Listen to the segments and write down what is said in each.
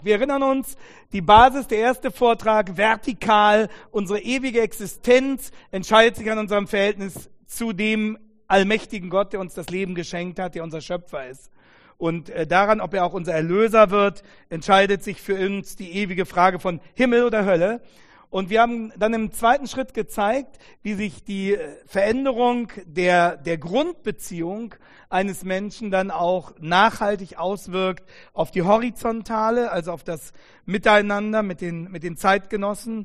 Wir erinnern uns, die Basis, der erste Vortrag, vertikal, unsere ewige Existenz entscheidet sich an unserem Verhältnis zu dem allmächtigen Gott, der uns das Leben geschenkt hat, der unser Schöpfer ist. Und daran, ob er auch unser Erlöser wird, entscheidet sich für uns die ewige Frage von Himmel oder Hölle. Und wir haben dann im zweiten Schritt gezeigt, wie sich die Veränderung der Grundbeziehung eines Menschen dann auch nachhaltig auswirkt auf die Horizontale, also auf das Miteinander mit den Zeitgenossen,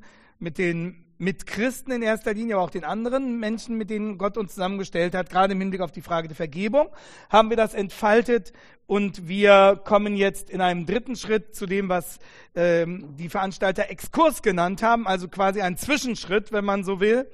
mit Christen in erster Linie, aber auch den anderen Menschen, mit denen Gott uns zusammengestellt hat. Gerade im Hinblick auf die Frage der Vergebung haben wir das entfaltet. Und wir kommen jetzt in einem dritten Schritt zu dem, was die Veranstalter Exkurs genannt haben, also quasi ein Zwischenschritt, wenn man so will,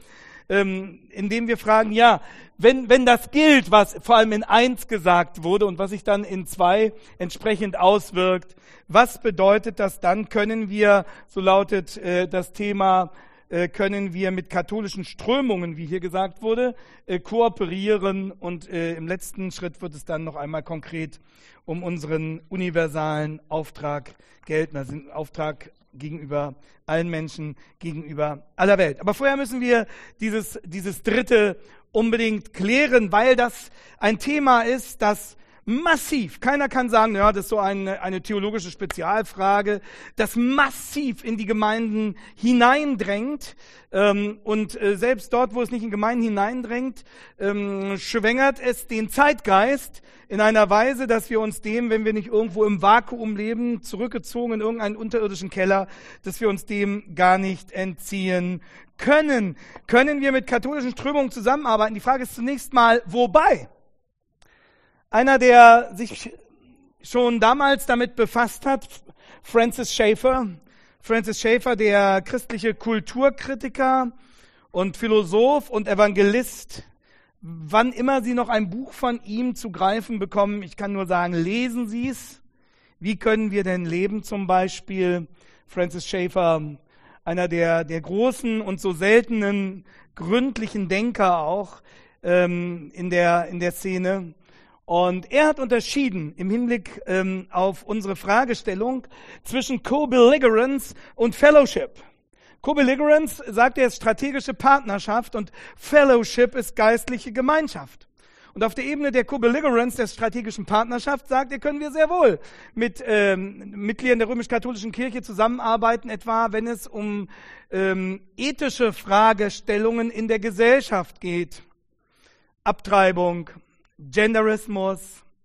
indem wir fragen, ja, wenn das gilt, was vor allem in 1 gesagt wurde und was sich dann in 2 entsprechend auswirkt, was bedeutet das dann? Können wir, so lautet das Thema, können wir mit katholischen Strömungen, wie hier gesagt wurde, kooperieren, und im letzten Schritt wird es dann noch einmal konkret um unseren universalen Auftrag gelten, also den Auftrag gegenüber allen Menschen, gegenüber aller Welt. Aber vorher müssen wir dieses dritte unbedingt klären, weil das ein Thema ist, das massiv, keiner kann sagen, ja, das ist so eine theologische Spezialfrage, das massiv in die Gemeinden hineindrängt, und selbst dort, wo es nicht in Gemeinden hineindrängt, schwängert es den Zeitgeist in einer Weise, dass wir uns dem, wenn wir nicht irgendwo im Vakuum leben, zurückgezogen in irgendeinen unterirdischen Keller, dass wir uns dem gar nicht entziehen können. Können wir mit katholischen Strömungen zusammenarbeiten? Die Frage ist zunächst mal, wobei? Einer, der sich schon damals damit befasst hat, Francis Schaeffer, der christliche Kulturkritiker und Philosoph und Evangelist. Wann immer Sie noch ein Buch von ihm zu greifen bekommen, ich kann nur sagen, lesen Sie es. Wie können wir denn leben zum Beispiel? Francis Schaeffer, einer der großen und so seltenen, gründlichen Denker auch in der Szene. Und er hat unterschieden im Hinblick auf unsere Fragestellung zwischen Co-Belligerence und Fellowship. Co-Belligerence, sagt er, ist strategische Partnerschaft, und Fellowship ist geistliche Gemeinschaft. Und auf der Ebene der Co-Belligerence, der strategischen Partnerschaft, sagt er, können wir sehr wohl mit Mitgliedern der römisch-katholischen Kirche zusammenarbeiten, etwa wenn es um ethische Fragestellungen in der Gesellschaft geht. Abtreibung, Genderismus,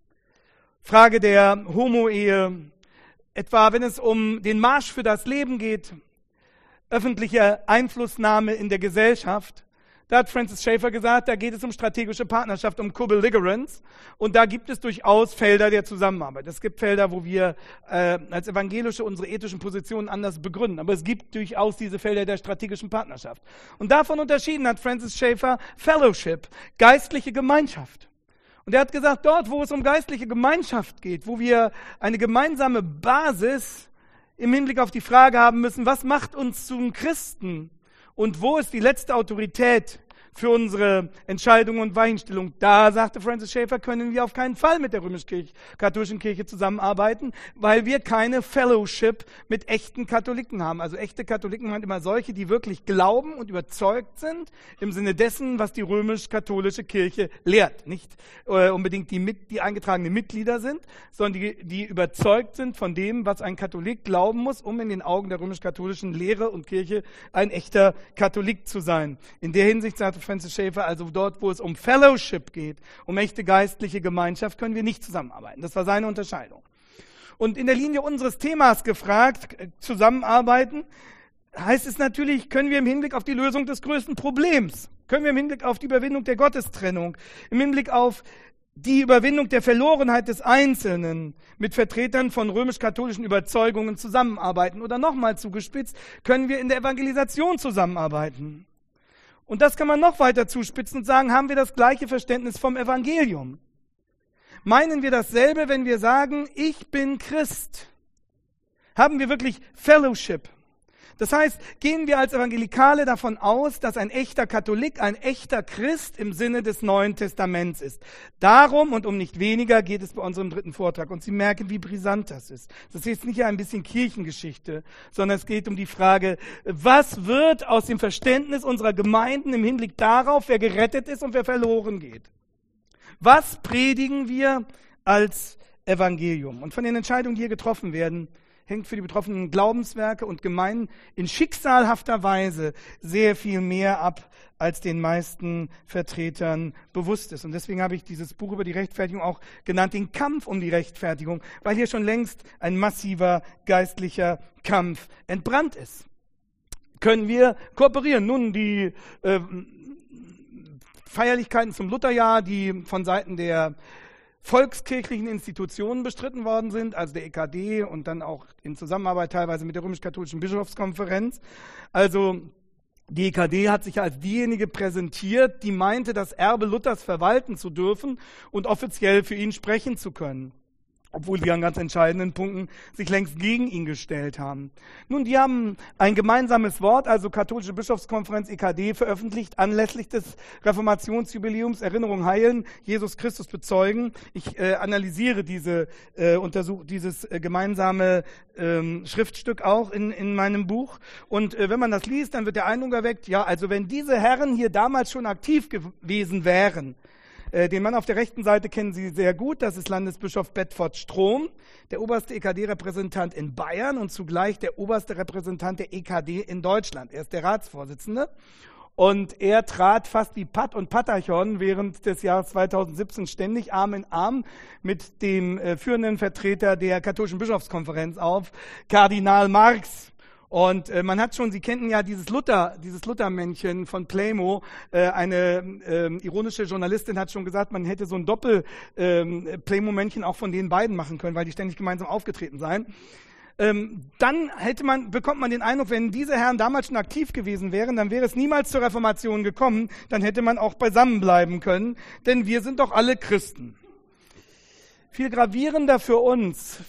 Frage der Homo-Ehe, etwa wenn es um den Marsch für das Leben geht, öffentliche Einflussnahme in der Gesellschaft. Da hat Francis Schaeffer gesagt, da geht es um strategische Partnerschaft, um Co-Belligerence, und da gibt es durchaus Felder der Zusammenarbeit. Es gibt Felder, wo wir als Evangelische unsere ethischen Positionen anders begründen, aber es gibt durchaus diese Felder der strategischen Partnerschaft. Und davon unterschieden hat Francis Schaeffer Fellowship, geistliche Gemeinschaft. Und er hat gesagt, dort, wo es um geistliche Gemeinschaft geht, wo wir eine gemeinsame Basis im Hinblick auf die Frage haben müssen, was macht uns zum Christen und wo ist die letzte Autorität für unsere Entscheidungen und Weichenstellung, da, sagte Francis Schaeffer, können wir auf keinen Fall mit der römisch-katholischen Kirche zusammenarbeiten, weil wir keine Fellowship mit echten Katholiken haben. Also echte Katholiken sind immer solche, die wirklich glauben und überzeugt sind im Sinne dessen, was die römisch-katholische Kirche lehrt. Nicht unbedingt die eingetragene Mitglieder sind, sondern die überzeugt sind von dem, was ein Katholik glauben muss, um in den Augen der römisch-katholischen Lehre und Kirche ein echter Katholik zu sein. In der Hinsicht sagte Francis Schaeffer, also dort, wo es um Fellowship geht, um echte geistliche Gemeinschaft, können wir nicht zusammenarbeiten. Das war seine Unterscheidung. Und in der Linie unseres Themas gefragt, zusammenarbeiten, heißt es natürlich, können wir im Hinblick auf die Lösung des größten Problems, können wir im Hinblick auf die Überwindung der Gottestrennung, im Hinblick auf die Überwindung der Verlorenheit des Einzelnen mit Vertretern von römisch-katholischen Überzeugungen zusammenarbeiten, oder nochmal zugespitzt, können wir in der Evangelisation zusammenarbeiten. Und das kann man noch weiter zuspitzen und sagen, haben wir das gleiche Verständnis vom Evangelium? Meinen wir dasselbe, wenn wir sagen, ich bin Christ? Haben wir wirklich Fellowship? Das heißt, gehen wir als Evangelikale davon aus, dass ein echter Katholik ein echter Christ im Sinne des Neuen Testaments ist. Darum und um nicht weniger geht es bei unserem dritten Vortrag. Und Sie merken, wie brisant das ist. Das ist jetzt nicht ein bisschen Kirchengeschichte, sondern es geht um die Frage, was wird aus dem Verständnis unserer Gemeinden im Hinblick darauf, wer gerettet ist und wer verloren geht. Was predigen wir als Evangelium? Und von den Entscheidungen, die hier getroffen werden, hängt für die betroffenen Glaubenswerke und Gemeinden in schicksalhafter Weise sehr viel mehr ab, als den meisten Vertretern bewusst ist. Und deswegen habe ich dieses Buch über die Rechtfertigung auch genannt, den Kampf um die Rechtfertigung, weil hier schon längst ein massiver geistlicher Kampf entbrannt ist. Können wir kooperieren? Nun, die Feierlichkeiten zum Lutherjahr, die von Seiten der volkskirchlichen Institutionen bestritten worden sind, also der EKD und dann auch in Zusammenarbeit teilweise mit der römisch-katholischen Bischofskonferenz. Also die EKD hat sich als diejenige präsentiert, die meinte, das Erbe Luthers verwalten zu dürfen und offiziell für ihn sprechen zu können, obwohl die an ganz entscheidenden Punkten sich längst gegen ihn gestellt haben. Nun, die haben ein gemeinsames Wort, also Katholische Bischofskonferenz EKD, veröffentlicht anlässlich des Reformationsjubiläums Erinnerung heilen, Jesus Christus bezeugen. Ich analysiere dieses gemeinsame Schriftstück auch in meinem Buch. Und wenn man das liest, dann wird der Eindruck erweckt, ja, also wenn diese Herren hier damals schon aktiv gewesen wären, den Mann auf der rechten Seite kennen Sie sehr gut, das ist Landesbischof Bedford Strom, der oberste EKD-Repräsentant in Bayern und zugleich der oberste Repräsentant der EKD in Deutschland. Er ist der Ratsvorsitzende und er trat fast wie Pat und Patachon während des Jahres 2017 ständig Arm in Arm mit dem führenden Vertreter der katholischen Bischofskonferenz auf, Kardinal Marx. Und man hat schon, Sie kennen ja dieses Luther-Männchen von Playmo, eine ironische Journalistin hat schon gesagt, man hätte so ein Doppel-Playmo-Männchen auch von den beiden machen können, weil die ständig gemeinsam aufgetreten seien. Dann bekommt man den Eindruck, wenn diese Herren damals schon aktiv gewesen wären, dann wäre es niemals zur Reformation gekommen, dann hätte man auch beisammen bleiben können, denn wir sind doch alle Christen. Viel gravierender für uns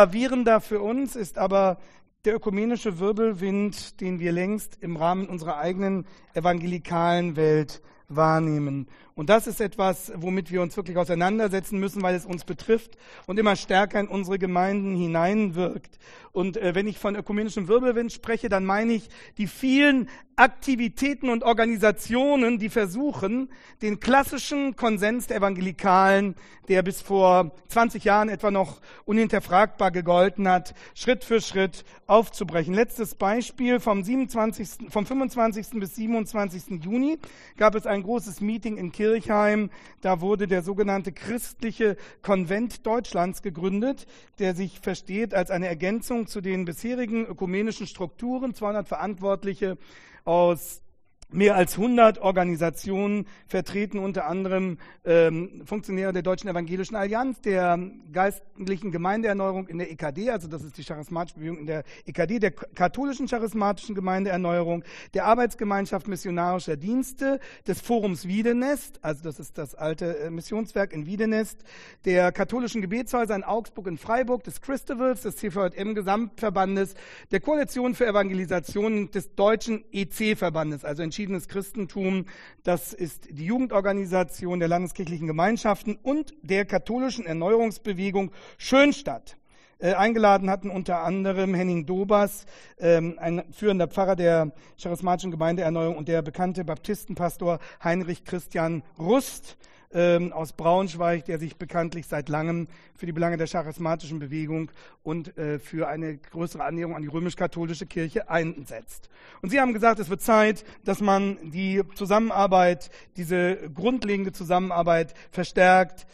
ist aber der ökumenische Wirbelwind, den wir längst im Rahmen unserer eigenen evangelikalen Welt wahrnehmen. Und das ist etwas, womit wir uns wirklich auseinandersetzen müssen, weil es uns betrifft und immer stärker in unsere Gemeinden hineinwirkt. Und wenn ich von ökumenischem Wirbelwind spreche, dann meine ich die vielen Aktivitäten und Organisationen, die versuchen, den klassischen Konsens der Evangelikalen, der bis vor 20 Jahren etwa noch unhinterfragbar gegolten hat, Schritt für Schritt aufzubrechen. Letztes Beispiel, vom 25. bis 27. Juni gab es ein großes Meeting in Kirchheim. Da wurde der sogenannte Christliche Konvent Deutschlands gegründet, der sich versteht als eine Ergänzung zu den bisherigen ökumenischen Strukturen. 200 Verantwortliche aus mehr als 100 Organisationen, vertreten unter anderem Funktionäre der Deutschen Evangelischen Allianz, der geistlichen Gemeindeerneuerung in der EKD, also das ist die charismatische Bewegung in der EKD, der katholischen charismatischen Gemeindeerneuerung, der Arbeitsgemeinschaft missionarischer Dienste, des Forums Wiedenest, also das ist das alte Missionswerk in Wiedenest, der katholischen Gebetshäuser in Augsburg und Freiburg, des Christevals, des CVJM-Gesamtverbandes, der Koalition für Evangelisation des deutschen EC-Verbandes, also Entschiedenes Christentum, das ist die Jugendorganisation der landeskirchlichen Gemeinschaften und der katholischen Erneuerungsbewegung Schönstadt. Eingeladen hatten unter anderem Henning Dobers, ein führender Pfarrer der charismatischen Gemeindeerneuerung und der bekannte Baptistenpastor Heinrich Christian Rust aus Braunschweig, der sich bekanntlich seit langem für die Belange der charismatischen Bewegung und für eine größere Annäherung an die römisch-katholische Kirche einsetzt. Und sie haben gesagt, es wird Zeit, dass man die Zusammenarbeit, diese grundlegende Zusammenarbeit verstärkt,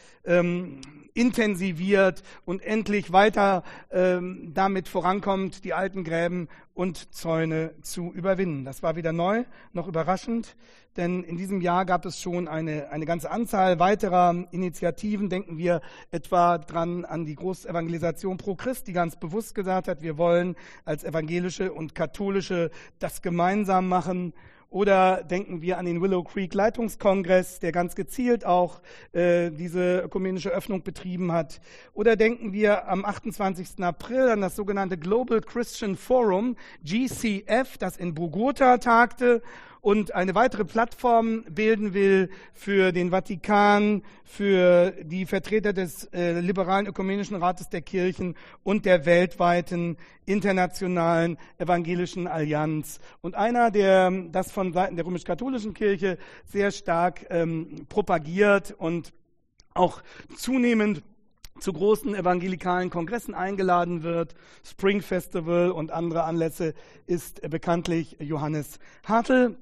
intensiviert und endlich weiter damit vorankommt, die alten Gräben und Zäune zu überwinden. Das war weder neu noch überraschend, denn in diesem Jahr gab es schon eine ganze Anzahl weiterer Initiativen. Denken wir etwa dran an die Großevangelisation Pro Christ, die ganz bewusst gesagt hat, wir wollen als evangelische und katholische das gemeinsam machen. Oder denken wir an den Willow Creek Leitungskongress, der ganz gezielt auch diese ökumenische Öffnung betrieben hat. Oder denken wir am 28. April an das sogenannte Global Christian Forum, GCF, das in Bogota tagte und eine weitere Plattform bilden will für den Vatikan, für die Vertreter des liberalen ökumenischen Rates der Kirchen und der weltweiten internationalen evangelischen Allianz. Und einer, der das von Seiten der römisch-katholischen Kirche sehr stark propagiert und auch zunehmend zu großen evangelikalen Kongressen eingeladen wird, Spring Festival und andere Anlässe, ist bekanntlich Johannes Hartl.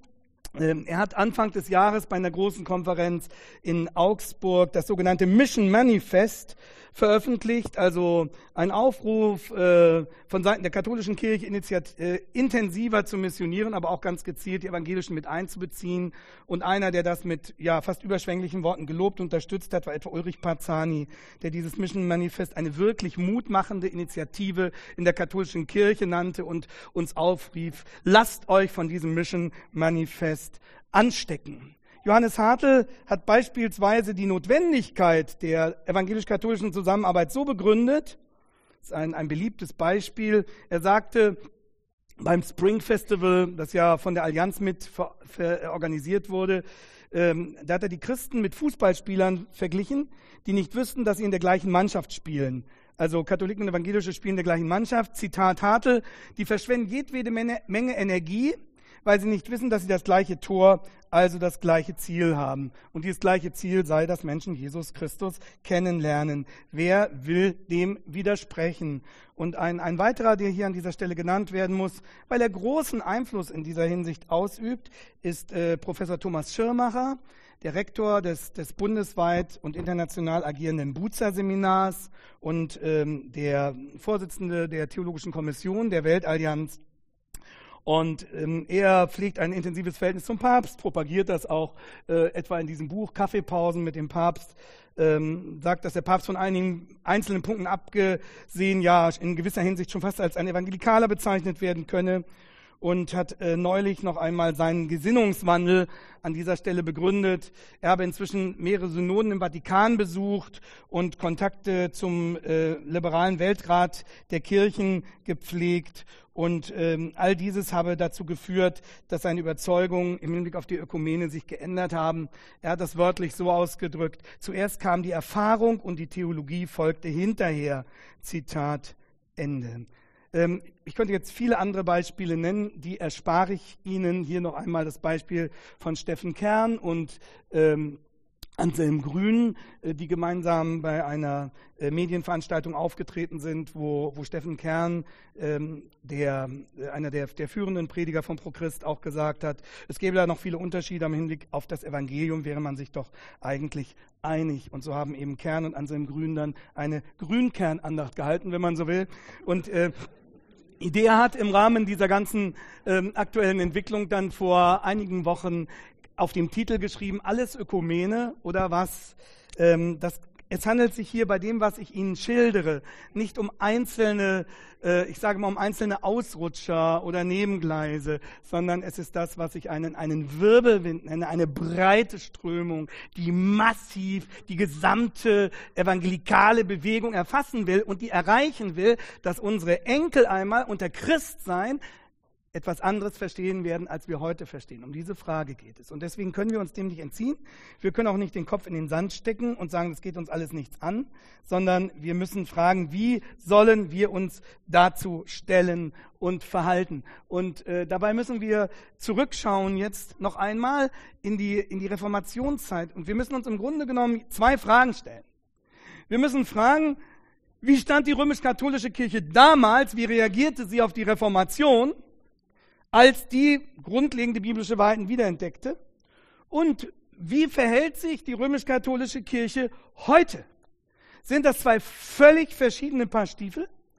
Er hat Anfang des Jahres bei einer großen Konferenz in Augsburg das sogenannte Mission Manifest veröffentlicht, also ein Aufruf von Seiten der katholischen Kirche, intensiver zu missionieren, aber auch ganz gezielt die Evangelischen mit einzubeziehen. Und einer, der das mit fast überschwänglichen Worten gelobt und unterstützt hat, war etwa Ulrich Parzani, der dieses Mission Manifest eine wirklich mutmachende Initiative in der katholischen Kirche nannte und uns aufrief, lasst euch von diesem Mission Manifest anstecken. Johannes Hartl hat beispielsweise die Notwendigkeit der evangelisch-katholischen Zusammenarbeit so begründet, das ist ein beliebtes Beispiel, er sagte, beim Spring Festival, das ja von der Allianz mit organisiert wurde, da hat er die Christen mit Fußballspielern verglichen, die nicht wüssten, dass sie in der gleichen Mannschaft spielen. Also Katholiken und Evangelische spielen in der gleichen Mannschaft. Zitat Hartl, die verschwenden jedwede Menge Energie, weil sie nicht wissen, dass sie das gleiche Tor, also das gleiche Ziel haben. Und dieses gleiche Ziel sei, dass Menschen Jesus Christus kennenlernen. Wer will dem widersprechen? Und ein weiterer, der hier an dieser Stelle genannt werden muss, weil er großen Einfluss in dieser Hinsicht ausübt, ist Professor Thomas Schirmacher, der Rektor des bundesweit und international agierenden Bucer-Seminars und der Vorsitzende der Theologischen Kommission der Weltallianz. Und er pflegt ein intensives Verhältnis zum Papst, propagiert das auch etwa in diesem Buch Kaffeepausen mit dem Papst, sagt, dass der Papst von einigen einzelnen Punkten abgesehen in gewisser Hinsicht schon fast als ein Evangelikaler bezeichnet werden könne. Und hat neulich noch einmal seinen Gesinnungswandel an dieser Stelle begründet. Er habe inzwischen mehrere Synoden im Vatikan besucht und Kontakte zum liberalen Weltrat der Kirchen gepflegt. Und all dieses habe dazu geführt, dass seine Überzeugungen im Hinblick auf die Ökumene sich geändert haben. Er hat das wörtlich so ausgedrückt: Zuerst kam die Erfahrung und die Theologie folgte hinterher. Zitat Ende. Ich könnte jetzt viele andere Beispiele nennen, die erspare ich Ihnen. Hier noch einmal das Beispiel von Steffen Kern und Anselm Grün, die gemeinsam bei einer Medienveranstaltung aufgetreten sind, wo Steffen Kern, einer der führenden Prediger von ProChrist, auch gesagt hat, es gäbe da noch viele Unterschiede im Hinblick auf das Evangelium, wäre man sich doch eigentlich einig. Und so haben eben Kern und Anselm Grün dann eine Grünkernandacht gehalten, wenn man so will. Und Idea hat im Rahmen dieser ganzen aktuellen Entwicklung dann vor einigen Wochen auf dem Titel geschrieben, alles Ökumene oder was? Es handelt sich hier bei dem, was ich Ihnen schildere, nicht um einzelne, um einzelne Ausrutscher oder Nebengleise, sondern es ist das, was ich einen Wirbelwind nenne, eine breite Strömung, die massiv die gesamte evangelikale Bewegung erfassen will und die erreichen will, dass unsere Enkel einmal unter Christsein etwas anderes verstehen werden, als wir heute verstehen. Um diese Frage geht es. Und deswegen können wir uns dem nicht entziehen. Wir können auch nicht den Kopf in den Sand stecken und sagen, das geht uns alles nichts an, sondern wir müssen fragen, wie sollen wir uns dazu stellen und verhalten. Und dabei müssen wir zurückschauen jetzt noch einmal in die Reformationszeit. Und wir müssen uns im Grunde genommen 2 Fragen stellen. Wir müssen fragen, wie stand die römisch-katholische Kirche damals, wie reagierte sie auf die Reformation, als die grundlegende biblische Wahrheiten wiederentdeckte? Und wie verhält sich die römisch-katholische Kirche heute? Sind das 2 völlig verschiedene Paar Stiefel?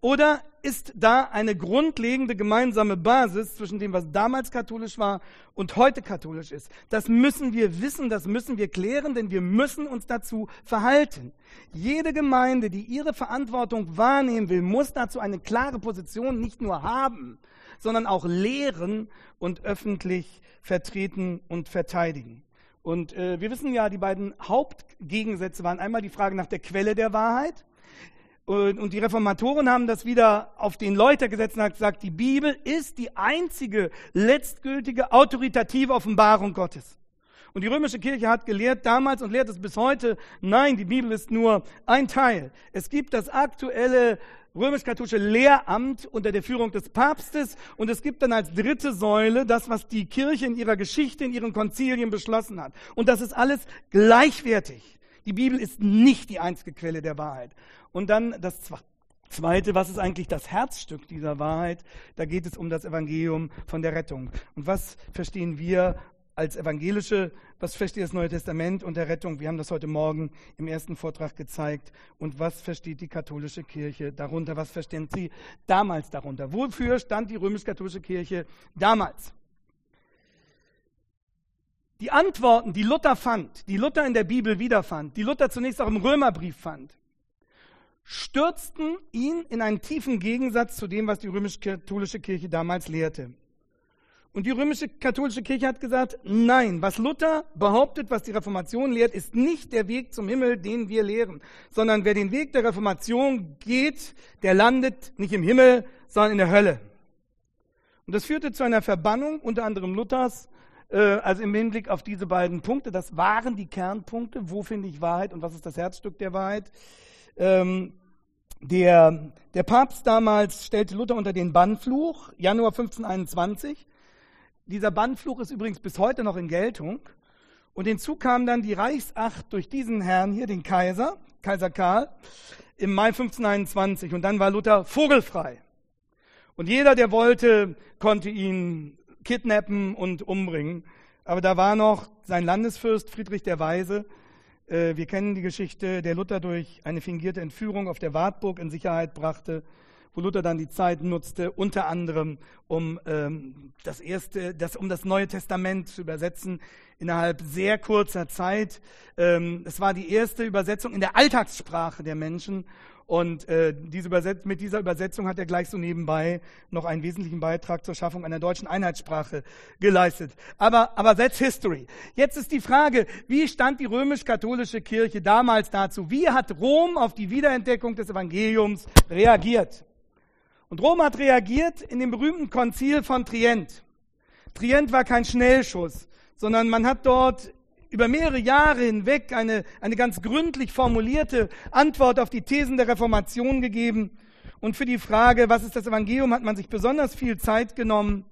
Oder ist da eine grundlegende gemeinsame Basis zwischen dem, was damals katholisch war und heute katholisch ist? Das müssen wir wissen, das müssen wir klären, denn wir müssen uns dazu verhalten. Jede Gemeinde, die ihre Verantwortung wahrnehmen will, muss dazu eine klare Position nicht nur haben, sondern auch lehren und öffentlich vertreten und verteidigen. Und wir wissen ja, die beiden Hauptgegensätze waren einmal die Frage nach der Quelle der Wahrheit. Und die Reformatoren haben das wieder auf den Läuter gesetzt und haben gesagt, die Bibel ist die einzige letztgültige autoritative Offenbarung Gottes. Und die römische Kirche hat gelehrt damals und lehrt es bis heute, nein, die Bibel ist nur ein Teil. Es gibt das aktuelle römisch-katholische Lehramt unter der Führung des Papstes und es gibt dann als dritte Säule das, was die Kirche in ihrer Geschichte, in ihren Konzilien beschlossen hat. Und das ist alles gleichwertig. Die Bibel ist nicht die einzige Quelle der Wahrheit. Und dann das Zweite, was ist eigentlich das Herzstück dieser Wahrheit? Da geht es um das Evangelium von der Rettung. Und was verstehen wir als Evangelische, was versteht das Neue Testament unter Rettung? Wir haben das heute Morgen im ersten Vortrag gezeigt. Und was versteht die katholische Kirche darunter? Was verstehen sie damals darunter? Wofür stand die römisch-katholische Kirche damals? Die Antworten, die Luther fand, die Luther in der Bibel wiederfand, die Luther zunächst auch im Römerbrief fand, stürzten ihn in einen tiefen Gegensatz zu dem, was die römisch-katholische Kirche damals lehrte. Und die römisch-katholische Kirche hat gesagt, nein, was Luther behauptet, was die Reformation lehrt, ist nicht der Weg zum Himmel, den wir lehren, sondern wer den Weg der Reformation geht, der landet nicht im Himmel, sondern in der Hölle. Und das führte zu einer Verbannung, unter anderem Luthers, also im Hinblick auf diese beiden Punkte. Das waren die Kernpunkte, wo finde ich Wahrheit und was ist das Herzstück der Wahrheit. Der Papst damals stellte Luther unter den Bannfluch, Januar 1521. Dieser Bannfluch ist übrigens bis heute noch in Geltung. Und hinzu kam dann die Reichsacht durch diesen Herrn hier, den Kaiser Karl, im Mai 1521. Und dann war Luther vogelfrei. Und jeder, der wollte, konnte ihn kidnappen und umbringen. Aber da war noch sein Landesfürst Friedrich der Weise. Wir kennen die Geschichte, der Luther durch eine fingierte Entführung auf der Wartburg in Sicherheit brachte, wo Luther dann die Zeit nutzte, unter anderem um das Neue Testament zu übersetzen, innerhalb sehr kurzer Zeit. Es war die erste Übersetzung in der Alltagssprache der Menschen. Und mit dieser Übersetzung hat er gleich so nebenbei noch einen wesentlichen Beitrag zur Schaffung einer deutschen Einheitssprache geleistet. Aber that's history. Jetzt ist die Frage, wie stand die römisch-katholische Kirche damals dazu? Wie hat Rom auf die Wiederentdeckung des Evangeliums reagiert? Und Rom hat reagiert in dem berühmten Konzil von Trient. Trient war kein Schnellschuss, sondern man hat dort über mehrere Jahre hinweg eine ganz gründlich formulierte Antwort auf die Thesen der Reformation gegeben. Und für die Frage, was ist das Evangelium, hat man sich besonders viel Zeit genommen.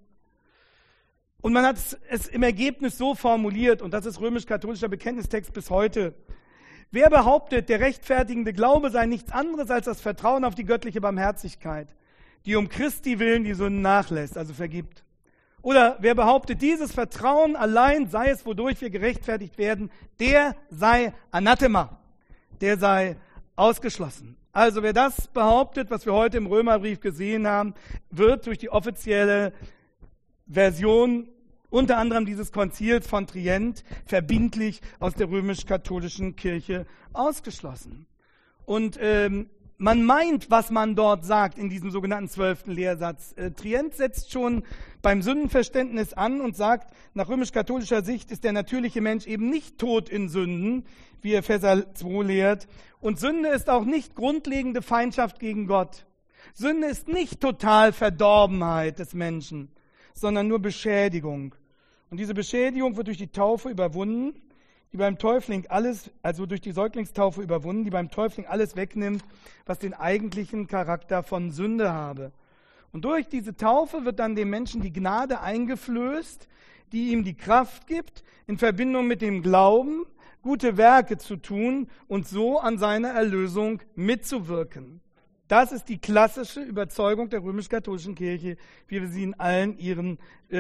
Und man hat es im Ergebnis so formuliert, und das ist römisch-katholischer Bekenntnistext bis heute. Wer behauptet, der rechtfertigende Glaube sei nichts anderes als das Vertrauen auf die göttliche Barmherzigkeit, die um Christi willen die Sünden nachlässt, also vergibt. Oder wer behauptet, dieses Vertrauen allein sei es, wodurch wir gerechtfertigt werden, der sei Anathema, der sei ausgeschlossen. Also wer das behauptet, was wir heute im Römerbrief gesehen haben, wird durch die offizielle Version unter anderem dieses Konzils von Trient verbindlich aus der römisch-katholischen Kirche ausgeschlossen. Und man meint, was man dort sagt in diesem sogenannten 12. Lehrsatz. Trient setzt schon beim Sündenverständnis an und sagt, nach römisch-katholischer Sicht ist der natürliche Mensch eben nicht tot in Sünden, wie Epheser 2 lehrt. Und Sünde ist auch nicht grundlegende Feindschaft gegen Gott. Sünde ist nicht total Verdorbenheit des Menschen, sondern nur Beschädigung. Und diese Beschädigung wird durch die Taufe überwunden, die beim Täufling durch die Säuglingstaufe überwunden, die beim Täufling alles wegnimmt, was den eigentlichen Charakter von Sünde habe. Und durch diese Taufe wird dann dem Menschen die Gnade eingeflößt, die ihm die Kraft gibt, in Verbindung mit dem Glauben, gute Werke zu tun und so an seiner Erlösung mitzuwirken. Das ist die klassische Überzeugung der römisch-katholischen Kirche, wie wir sie in allen ihren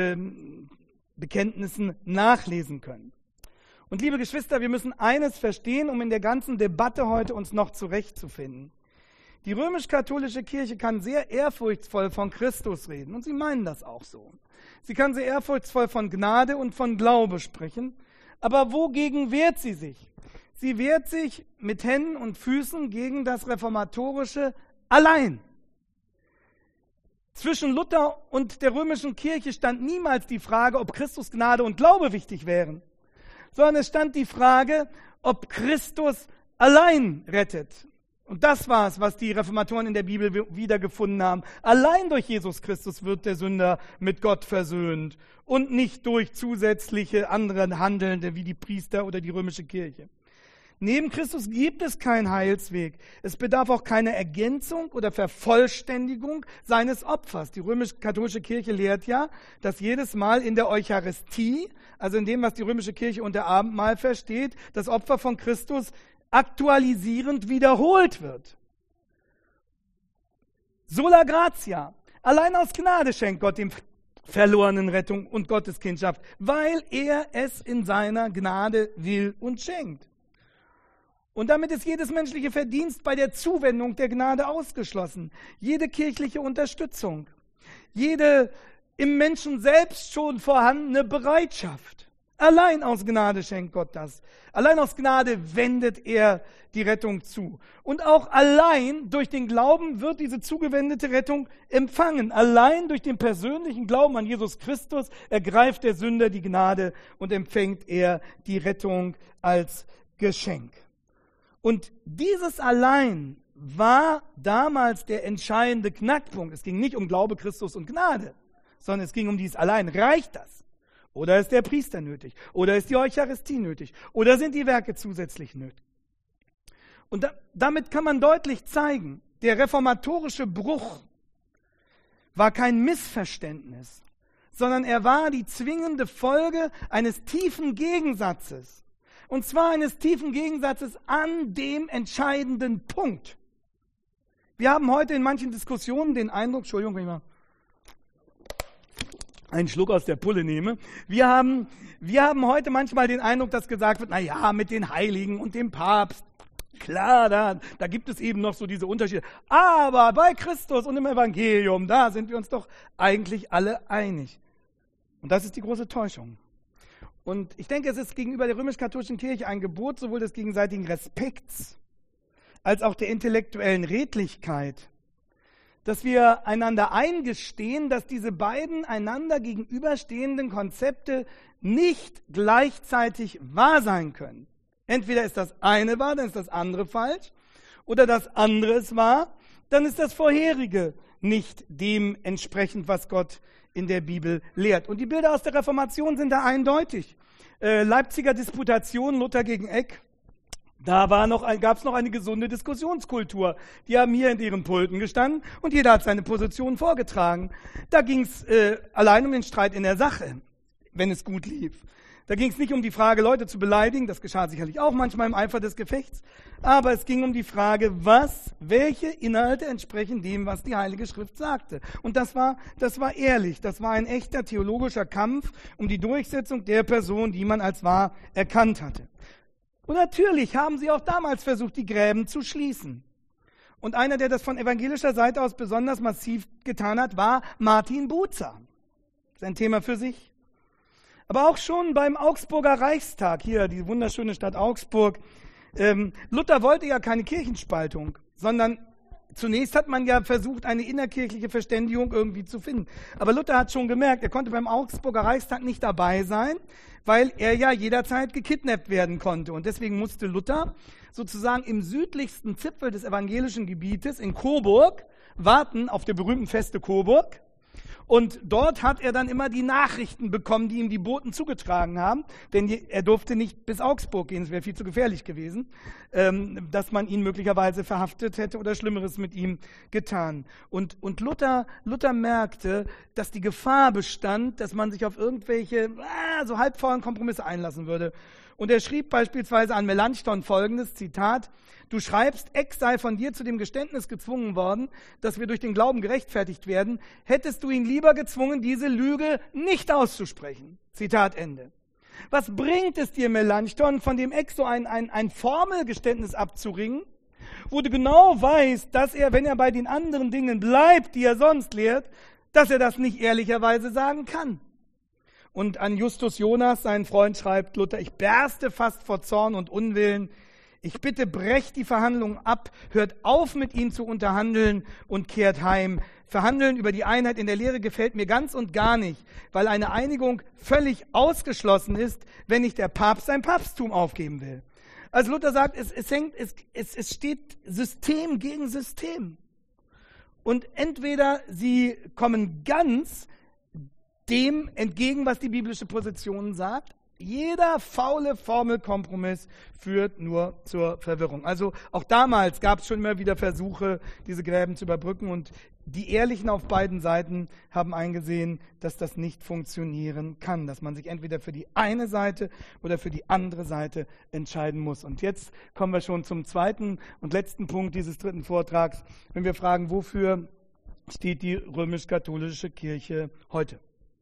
Bekenntnissen nachlesen können. Und liebe Geschwister, wir müssen eines verstehen, um in der ganzen Debatte heute uns noch zurechtzufinden. Die römisch-katholische Kirche kann sehr ehrfurchtsvoll von Christus reden und sie meinen das auch so. Sie kann sehr ehrfurchtsvoll von Gnade und von Glaube sprechen, aber wogegen wehrt sie sich? Sie wehrt sich mit Händen und Füßen gegen das Reformatorische allein. Zwischen Luther und der römischen Kirche stand niemals die Frage, ob Christus Gnade und Glaube wichtig wären, sondern es stand die Frage, ob Christus allein rettet. Und das war es, was die Reformatoren in der Bibel wiedergefunden haben. Allein durch Jesus Christus wird der Sünder mit Gott versöhnt und nicht durch zusätzliche andere Handelnde wie die Priester oder die römische Kirche. Neben Christus gibt es keinen Heilsweg. Es bedarf auch keiner Ergänzung oder Vervollständigung seines Opfers. Die römisch-katholische Kirche lehrt ja, dass jedes Mal in der Eucharistie, also in dem, was die römische Kirche unter Abendmahl versteht, das Opfer von Christus aktualisierend wiederholt wird. Sola gratia. Allein aus Gnade schenkt Gott dem Verlorenen Rettung und Gotteskindschaft, weil er es in seiner Gnade will und schenkt. Und damit ist jedes menschliche Verdienst bei der Zuwendung der Gnade ausgeschlossen. Jede kirchliche Unterstützung, jede im Menschen selbst schon vorhandene Bereitschaft. Allein aus Gnade schenkt Gott das. Allein aus Gnade wendet er die Rettung zu. Und auch allein durch den Glauben wird diese zugewendete Rettung empfangen. Allein durch den persönlichen Glauben an Jesus Christus ergreift der Sünder die Gnade und empfängt er die Rettung als Geschenk. Und dieses allein war damals der entscheidende Knackpunkt. Es ging nicht um Glaube, Christus und Gnade, sondern es ging um dieses allein. Reicht das? Oder ist der Priester nötig? Oder ist die Eucharistie nötig? Oder sind die Werke zusätzlich nötig? Und damit kann man deutlich zeigen, der reformatorische Bruch war kein Missverständnis, sondern er war die zwingende Folge eines tiefen Gegensatzes. Und zwar eines tiefen Gegensatzes an dem entscheidenden Punkt. Wir haben heute in manchen Diskussionen den Eindruck, Entschuldigung, wenn ich mal einen Schluck aus der Pulle nehme. Wir haben heute manchmal den Eindruck, dass gesagt wird, naja, mit den Heiligen und dem Papst, klar, da gibt es eben noch so diese Unterschiede. Aber bei Christus und im Evangelium, da sind wir uns doch eigentlich alle einig. Und das ist die große Täuschung. Und ich denke, es ist gegenüber der römisch-katholischen Kirche ein Gebot sowohl des gegenseitigen Respekts als auch der intellektuellen Redlichkeit, dass wir einander eingestehen, dass diese beiden einander gegenüberstehenden Konzepte nicht gleichzeitig wahr sein können. Entweder ist das eine wahr, dann ist das andere falsch, oder das andere ist wahr, dann ist das vorherige nicht dem entsprechend, was Gott in der Bibel lehrt. Und die Bilder aus der Reformation sind da eindeutig. Leipziger Disputation, Luther gegen Eck. Da gab es noch eine gesunde Diskussionskultur. Die haben hier in ihren Pulten gestanden und jeder hat seine Position vorgetragen. Da ging es allein um den Streit in der Sache, wenn es gut lief. Da ging es nicht um die Frage, Leute zu beleidigen, das geschah sicherlich auch manchmal im Eifer des Gefechts, aber es ging um die Frage, welche Inhalte entsprechen dem, was die Heilige Schrift sagte. Und das war ehrlich, das war ein echter theologischer Kampf um die Durchsetzung der Person, die man als wahr erkannt hatte. Und natürlich haben sie auch damals versucht, die Gräben zu schließen. Und einer, der das von evangelischer Seite aus besonders massiv getan hat, war Martin Bucer. Das ist ein Thema für sich. Aber auch schon beim Augsburger Reichstag, hier die wunderschöne Stadt Augsburg, Luther wollte ja keine Kirchenspaltung, sondern zunächst hat man ja versucht, eine innerkirchliche Verständigung irgendwie zu finden. Aber Luther hat schon gemerkt, er konnte beim Augsburger Reichstag nicht dabei sein, weil er ja jederzeit gekidnappt werden konnte. Und deswegen musste Luther sozusagen im südlichsten Zipfel des evangelischen Gebietes in Coburg warten auf der berühmten Feste Coburg. Und dort hat er dann immer die Nachrichten bekommen, die ihm die Boten zugetragen haben, denn er durfte nicht bis Augsburg gehen, es wäre viel zu gefährlich gewesen, dass man ihn möglicherweise verhaftet hätte oder Schlimmeres mit ihm getan. Und Luther merkte, dass die Gefahr bestand, dass man sich auf irgendwelche so halbfaulen Kompromisse einlassen würde. Und er schrieb beispielsweise an Melanchthon folgendes, Zitat, du schreibst, Eck sei von dir zu dem Geständnis gezwungen worden, dass wir durch den Glauben gerechtfertigt werden, hättest du ihn lieber gezwungen, diese Lüge nicht auszusprechen. Zitat Ende. Was bringt es dir, Melanchthon, von dem Eck so ein Formelgeständnis abzuringen wo du genau weißt, dass er, wenn er bei den anderen Dingen bleibt, die er sonst lehrt, dass er das nicht ehrlicherweise sagen kann. Und an Justus Jonas, seinen Freund, schreibt Luther: Ich berste fast vor Zorn und Unwillen. Ich bitte, brecht die Verhandlungen ab, hört auf, mit ihm zu unterhandeln und kehrt heim. Verhandeln über die Einheit in der Lehre gefällt mir ganz und gar nicht, weil eine Einigung völlig ausgeschlossen ist, wenn nicht der Papst sein Papsttum aufgeben will. Also Luther sagt, es steht System gegen System. Und entweder sie kommen ganz dem entgegen, was die biblische Position sagt. Jeder faule Formelkompromiss führt nur zur Verwirrung. Also auch damals gab es schon immer wieder Versuche, diese Gräben zu überbrücken, und die Ehrlichen auf beiden Seiten haben eingesehen, dass das nicht funktionieren kann, dass man sich entweder für die eine Seite oder für die andere Seite entscheiden muss. Und jetzt kommen wir schon zum zweiten und letzten Punkt dieses dritten Vortrags, wenn wir fragen, wofür steht die römisch-katholische Kirche heute?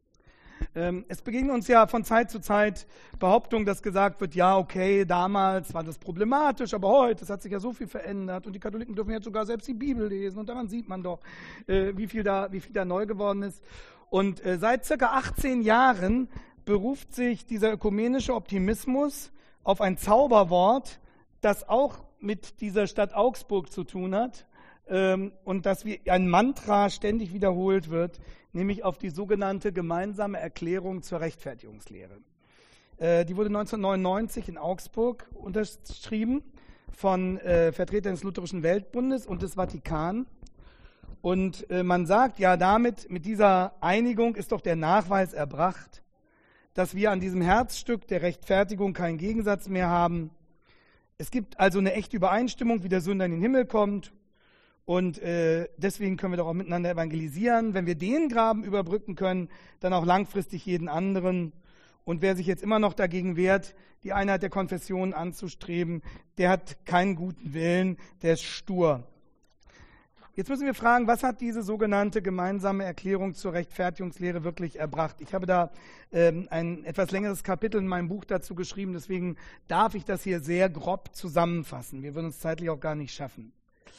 Es begegnen uns ja von Zeit zu Zeit Behauptungen, dass gesagt wird, ja, okay, damals war das problematisch, aber heute, es hat sich ja so viel verändert und die Katholiken dürfen jetzt sogar selbst die Bibel lesen, und daran sieht man doch, wie viel da neu geworden ist. Und seit circa 18 Jahren beruft sich dieser ökumenische Optimismus auf ein Zauberwort, das auch mit dieser Stadt Augsburg zu tun hat, und dass ein Mantra ständig wiederholt wird, nämlich auf die sogenannte gemeinsame Erklärung zur Rechtfertigungslehre. Die wurde 1999 in Augsburg unterschrieben von Vertretern des Lutherischen Weltbundes und des Vatikan. Und man sagt, ja, mit dieser Einigung ist doch der Nachweis erbracht, dass wir an diesem Herzstück der Rechtfertigung keinen Gegensatz mehr haben. Es gibt also eine echte Übereinstimmung, wie der Sünder in den Himmel kommt. Und deswegen können wir doch auch miteinander evangelisieren. Wenn wir den Graben überbrücken können, dann auch langfristig jeden anderen. Und wer sich jetzt immer noch dagegen wehrt, die Einheit der Konfessionen anzustreben, der hat keinen guten Willen, der ist stur. Jetzt müssen wir fragen, was hat diese sogenannte gemeinsame Erklärung zur Rechtfertigungslehre wirklich erbracht? Ich habe da ein etwas längeres Kapitel in meinem Buch dazu geschrieben, deswegen darf ich das hier sehr grob zusammenfassen. Wir würden es zeitlich auch gar nicht schaffen.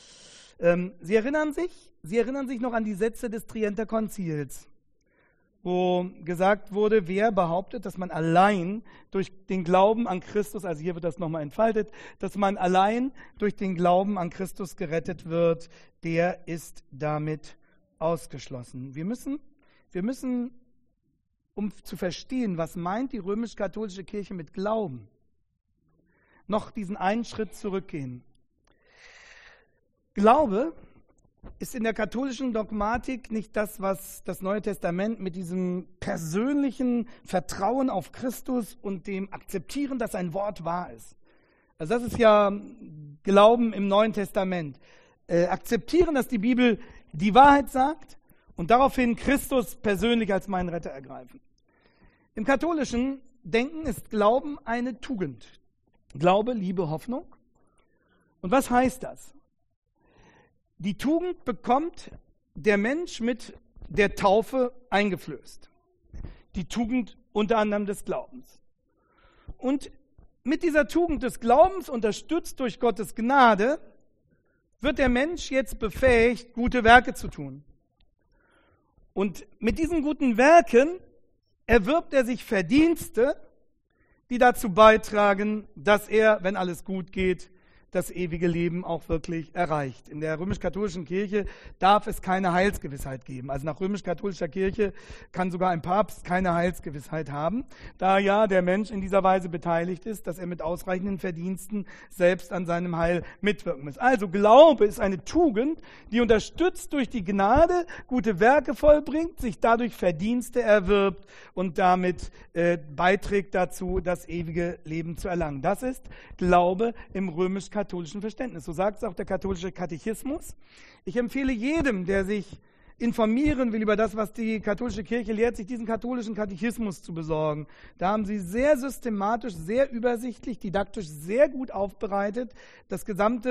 Sie erinnern sich noch an die Sätze des Trienter Konzils, wo gesagt wurde, wer behauptet, dass man allein durch den Glauben an Christus, also hier wird das nochmal entfaltet, dass man allein durch den Glauben an Christus gerettet wird, der ist damit ausgeschlossen. Wir müssen, um zu verstehen, was meint die römisch-katholische Kirche mit Glauben, noch diesen einen Schritt zurückgehen. Glaube ist in der katholischen Dogmatik nicht das, was das Neue Testament mit diesem persönlichen Vertrauen auf Christus und dem Akzeptieren, dass sein Wort wahr ist. Also das ist ja Glauben im Neuen Testament. Akzeptieren, dass die Bibel die Wahrheit sagt und daraufhin Christus persönlich als meinen Retter ergreifen. Im katholischen Denken ist Glauben eine Tugend. Glaube, Liebe, Hoffnung. Und was heißt das? Die Tugend bekommt der Mensch mit der Taufe eingeflößt. Die Tugend unter anderem des Glaubens. Und mit dieser Tugend des Glaubens, unterstützt durch Gottes Gnade, wird der Mensch jetzt befähigt, gute Werke zu tun. Und mit diesen guten Werken erwirbt er sich Verdienste, die dazu beitragen, dass er, wenn alles gut geht, das ewige Leben auch wirklich erreicht. In der römisch-katholischen Kirche darf es keine Heilsgewissheit geben. Also nach römisch-katholischer Kirche kann sogar ein Papst keine Heilsgewissheit haben, da ja der Mensch in dieser Weise beteiligt ist, dass er mit ausreichenden Verdiensten selbst an seinem Heil mitwirken muss. Also Glaube ist eine Tugend, die unterstützt durch die Gnade gute Werke vollbringt, sich dadurch Verdienste erwirbt und damit beiträgt dazu, das ewige Leben zu erlangen. Das ist Glaube im römisch-katholischen Verständnis. So sagt es auch der katholische Katechismus. Ich empfehle jedem, der sich informieren will über das, was die katholische Kirche lehrt, sich diesen katholischen Katechismus zu besorgen. Da haben sie sehr systematisch, sehr übersichtlich, didaktisch sehr gut aufbereitet die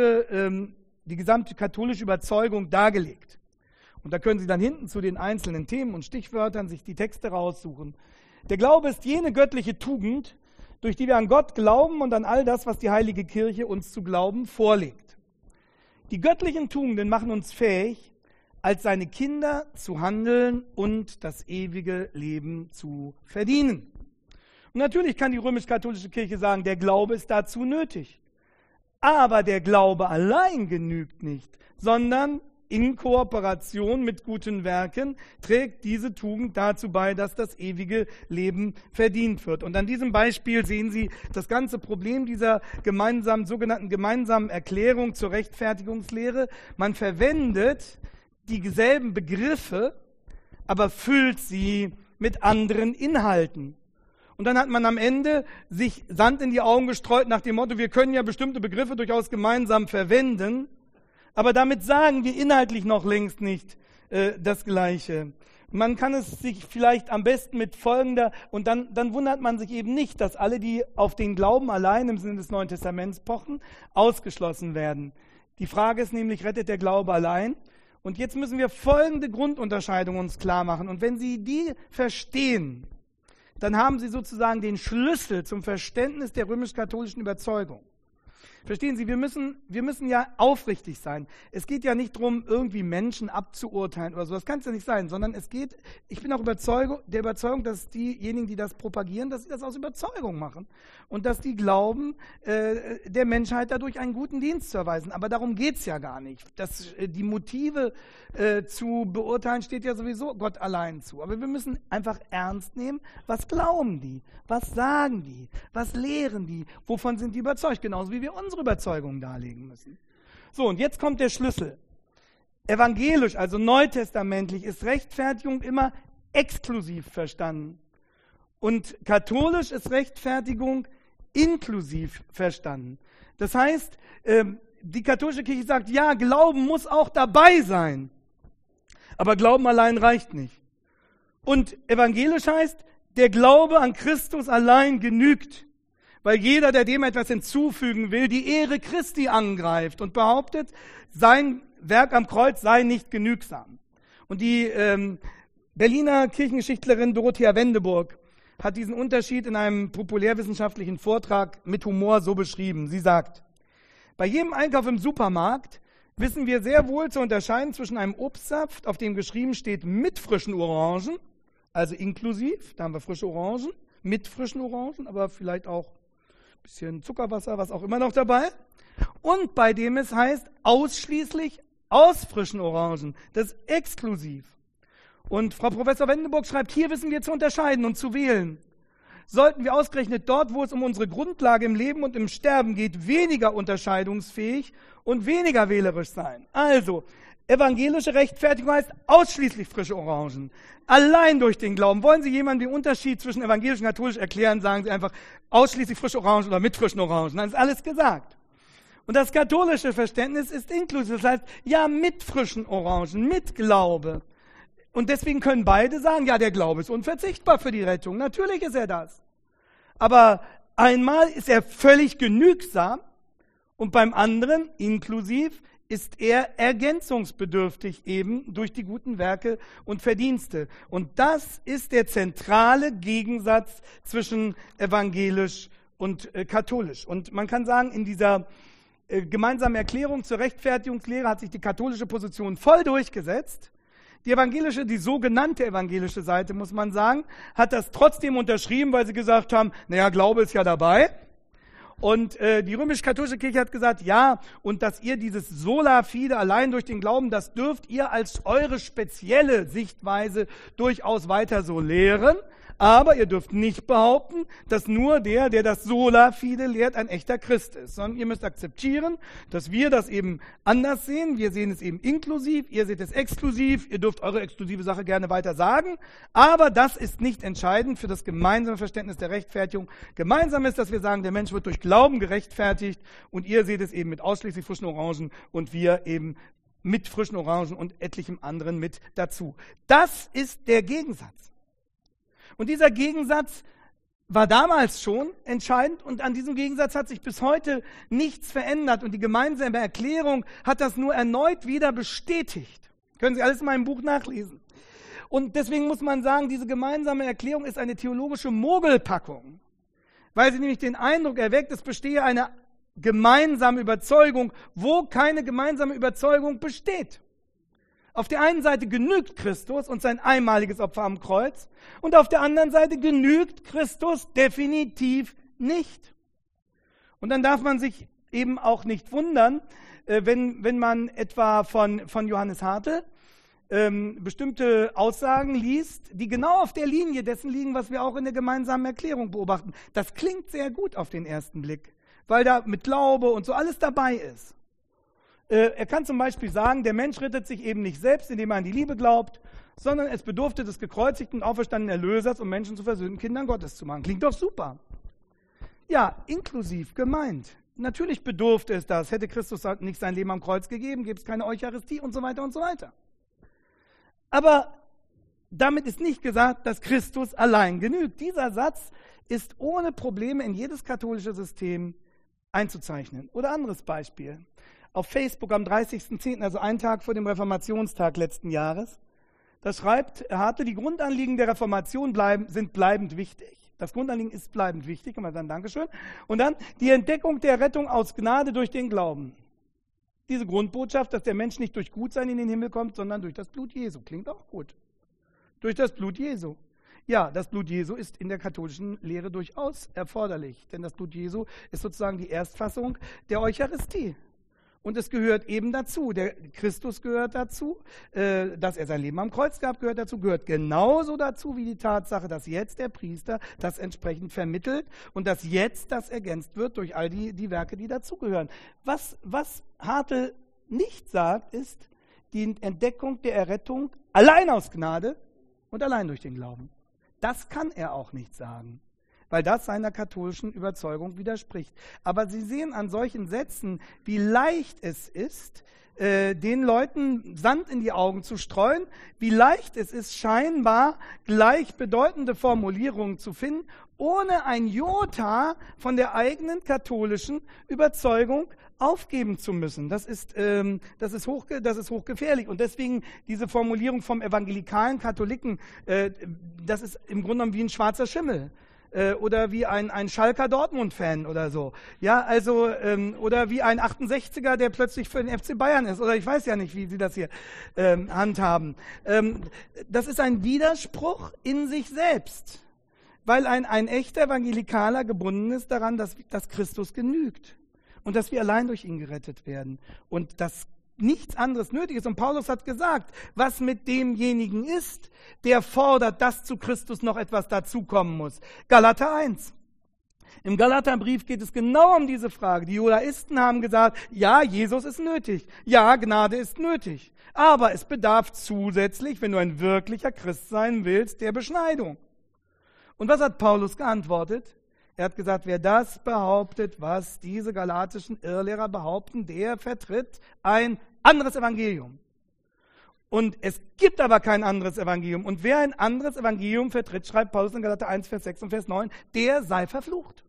gesamte katholische Überzeugung dargelegt. Und da können Sie dann hinten zu den einzelnen Themen und Stichwörtern sich die Texte raussuchen. Der Glaube ist jene göttliche Tugend, durch die wir an Gott glauben und an all das, was die Heilige Kirche uns zu glauben vorlegt. Die göttlichen Tugenden machen uns fähig, als seine Kinder zu handeln und das ewige Leben zu verdienen. Und natürlich kann die römisch-katholische Kirche sagen, der Glaube ist dazu nötig. Aber der Glaube allein genügt nicht, sondern in Kooperation mit guten Werken trägt diese Tugend dazu bei, dass das ewige Leben verdient wird. Und an diesem Beispiel sehen Sie das ganze Problem dieser sogenannten gemeinsamen Erklärung zur Rechtfertigungslehre. Man verwendet dieselben Begriffe, aber füllt sie mit anderen Inhalten. Und dann hat man am Ende sich Sand in die Augen gestreut nach dem Motto, wir können ja bestimmte Begriffe durchaus gemeinsam verwenden, aber damit sagen wir inhaltlich noch längst nicht das Gleiche. Man kann es sich vielleicht am besten mit folgender, und dann wundert man sich eben nicht, dass alle, die auf den Glauben allein im Sinne des Neuen Testaments pochen, ausgeschlossen werden. Die Frage ist nämlich, rettet der Glaube allein? Und jetzt müssen wir folgende Grundunterscheidung uns klar machen. Und wenn Sie die verstehen, dann haben Sie sozusagen den Schlüssel zum Verständnis der römisch-katholischen Überzeugung. Verstehen Sie, wir müssen ja aufrichtig sein. Es geht ja nicht darum, irgendwie Menschen abzuurteilen oder so. Das kann es ja nicht sein, sondern ich bin auch der Überzeugung, dass diejenigen, die das propagieren, dass sie das aus Überzeugung machen. Und dass die glauben, der Menschheit dadurch einen guten Dienst zu erweisen. Aber darum geht es ja gar nicht. Die Motive zu beurteilen, steht ja sowieso Gott allein zu. Aber wir müssen einfach ernst nehmen, was glauben die? Was sagen die? Was lehren die? Wovon sind die überzeugt? Genauso wie wir unsere Überzeugungen darlegen müssen. So, und jetzt kommt der Schlüssel. Evangelisch, also neutestamentlich, ist Rechtfertigung immer exklusiv verstanden. Und katholisch ist Rechtfertigung inklusiv verstanden. Das heißt, die katholische Kirche sagt, ja, Glauben muss auch dabei sein. Aber Glauben allein reicht nicht. Und evangelisch heißt, der Glaube an Christus allein genügt. Weil jeder, der dem etwas hinzufügen will, die Ehre Christi angreift und behauptet, sein Werk am Kreuz sei nicht genügsam. Und die Berliner Kirchengeschichtlerin Dorothea Wendeburg hat diesen Unterschied in einem populärwissenschaftlichen Vortrag mit Humor so beschrieben. Sie sagt, bei jedem Einkauf im Supermarkt wissen wir sehr wohl zu unterscheiden zwischen einem Obstsaft, auf dem geschrieben steht mit frischen Orangen, also inklusiv, da haben wir frische Orangen, mit frischen Orangen, aber vielleicht auch ein bisschen Zuckerwasser, was auch immer noch dabei. Und bei dem es heißt, ausschließlich aus frischen Orangen, das ist exklusiv. Und Frau Professor Wendeburg schreibt, hier wissen wir zu unterscheiden und zu wählen. Sollten wir ausgerechnet dort, wo es um unsere Grundlage im Leben und im Sterben geht, weniger unterscheidungsfähig und weniger wählerisch sein. Also, evangelische Rechtfertigung heißt ausschließlich frische Orangen. Allein durch den Glauben. Wollen Sie jemandem den Unterschied zwischen evangelisch und katholisch erklären, sagen Sie einfach ausschließlich frische Orangen oder mit frischen Orangen. Dann ist alles gesagt. Und das katholische Verständnis ist inklusiv. Das heißt, ja, mit frischen Orangen, mit Glaube. Und deswegen können beide sagen, ja, der Glaube ist unverzichtbar für die Rettung. Natürlich ist er das. Aber einmal ist er völlig genügsam und beim anderen, inklusiv, ist er ergänzungsbedürftig eben durch die guten Werke und Verdienste. Und das ist der zentrale Gegensatz zwischen evangelisch und katholisch. Und man kann sagen, in dieser gemeinsamen Erklärung zur Rechtfertigungslehre hat sich die katholische Position voll durchgesetzt. Die sogenannte evangelische Seite, muss man sagen, hat das trotzdem unterschrieben, weil sie gesagt haben, naja, Glaube ist ja dabei. Und die römisch-katholische Kirche hat gesagt, ja, und dass ihr dieses Sola Fide allein durch den Glauben, das dürft ihr als eure spezielle Sichtweise durchaus weiter so lehren. Aber ihr dürft nicht behaupten, dass nur der das Sola Fide lehrt, ein echter Christ ist. Sondern ihr müsst akzeptieren, dass wir das eben anders sehen. Wir sehen es eben inklusiv, ihr seht es exklusiv. Ihr dürft eure exklusive Sache gerne weiter sagen. Aber das ist nicht entscheidend für das gemeinsame Verständnis der Rechtfertigung. Gemeinsam ist, dass wir sagen, der Mensch wird durch Glauben gerechtfertigt. Und ihr seht es eben mit ausschließlich frischen Orangen und wir eben mit frischen Orangen und etlichem anderen mit dazu. Das ist der Gegensatz. Und dieser Gegensatz war damals schon entscheidend und an diesem Gegensatz hat sich bis heute nichts verändert und die gemeinsame Erklärung hat das nur erneut wieder bestätigt. Können Sie alles in meinem Buch nachlesen. Und deswegen muss man sagen, diese gemeinsame Erklärung ist eine theologische Mogelpackung, weil sie nämlich den Eindruck erweckt, es bestehe eine gemeinsame Überzeugung, wo keine gemeinsame Überzeugung besteht. Auf der einen Seite genügt Christus und sein einmaliges Opfer am Kreuz und auf der anderen Seite genügt Christus definitiv nicht. Und dann darf man sich eben auch nicht wundern, wenn man etwa von Johannes Hartl bestimmte Aussagen liest, die genau auf der Linie dessen liegen, was wir auch in der gemeinsamen Erklärung beobachten. Das klingt sehr gut auf den ersten Blick, weil da mit Glaube und so alles dabei ist. Er kann zum Beispiel sagen, der Mensch rettet sich eben nicht selbst, indem er an die Liebe glaubt, sondern es bedurfte des gekreuzigten und auferstandenen Erlösers, um Menschen zu versöhnen, Kindern Gottes zu machen. Klingt doch super. Ja, inklusiv gemeint. Natürlich bedurfte es das. Hätte Christus nicht sein Leben am Kreuz gegeben, gäbe es keine Eucharistie und so weiter und so weiter. Aber damit ist nicht gesagt, dass Christus allein genügt. Dieser Satz ist ohne Probleme in jedes katholische System einzuzeichnen. Oder anderes Beispiel. Auf Facebook am 30.10., also einen Tag vor dem Reformationstag letzten Jahres, da schreibt Hartl, die Grundanliegen der Reformation sind bleibend wichtig. Das Grundanliegen ist bleibend wichtig, kann man sagen, Dankeschön. Und dann die Entdeckung der Rettung aus Gnade durch den Glauben. Diese Grundbotschaft, dass der Mensch nicht durch Gutsein in den Himmel kommt, sondern durch das Blut Jesu. Klingt auch gut. Durch das Blut Jesu. Ja, das Blut Jesu ist in der katholischen Lehre durchaus erforderlich, denn das Blut Jesu ist sozusagen die Erstfassung der Eucharistie. Und es gehört eben dazu, der Christus gehört dazu, dass er sein Leben am Kreuz gab, gehört genauso dazu wie die Tatsache, dass jetzt der Priester das entsprechend vermittelt und dass jetzt das ergänzt wird durch all die Werke, die dazugehören. Was Hartl nicht sagt, ist die Entdeckung der Errettung allein aus Gnade und allein durch den Glauben. Das kann er auch nicht sagen, weil das seiner katholischen Überzeugung widerspricht. Aber Sie sehen an solchen Sätzen, wie leicht es ist, den Leuten Sand in die Augen zu streuen, wie leicht es ist, scheinbar gleichbedeutende Formulierungen zu finden, ohne ein Jota von der eigenen katholischen Überzeugung aufgeben zu müssen. Das ist hochgefährlich. Und deswegen diese Formulierung vom evangelikalen Katholiken, das ist im Grunde genommen wie ein schwarzer Schimmel. Oder wie ein Schalker Dortmund-Fan oder so. Ja, also, oder wie ein 68er, der plötzlich für den FC Bayern ist. Oder ich weiß ja nicht, wie Sie das hier handhaben. Das ist ein Widerspruch in sich selbst. Weil ein echter Evangelikaler gebunden ist daran, dass Christus genügt. Und dass wir allein durch ihn gerettet werden. Und dass nichts anderes nötig ist. Und Paulus hat gesagt, was mit demjenigen ist, der fordert, dass zu Christus noch etwas dazukommen muss. Galater 1. Im Galaterbrief geht es genau um diese Frage. Die Judaisten haben gesagt, ja, Jesus ist nötig. Ja, Gnade ist nötig. Aber es bedarf zusätzlich, wenn du ein wirklicher Christ sein willst, der Beschneidung. Und was hat Paulus geantwortet? Er hat gesagt, wer das behauptet, was diese galatischen Irrlehrer behaupten, der vertritt ein anderes Evangelium. Und es gibt aber kein anderes Evangelium. Und wer ein anderes Evangelium vertritt, schreibt Paulus in Galater 1, Vers 6 und Vers 9, der sei verflucht.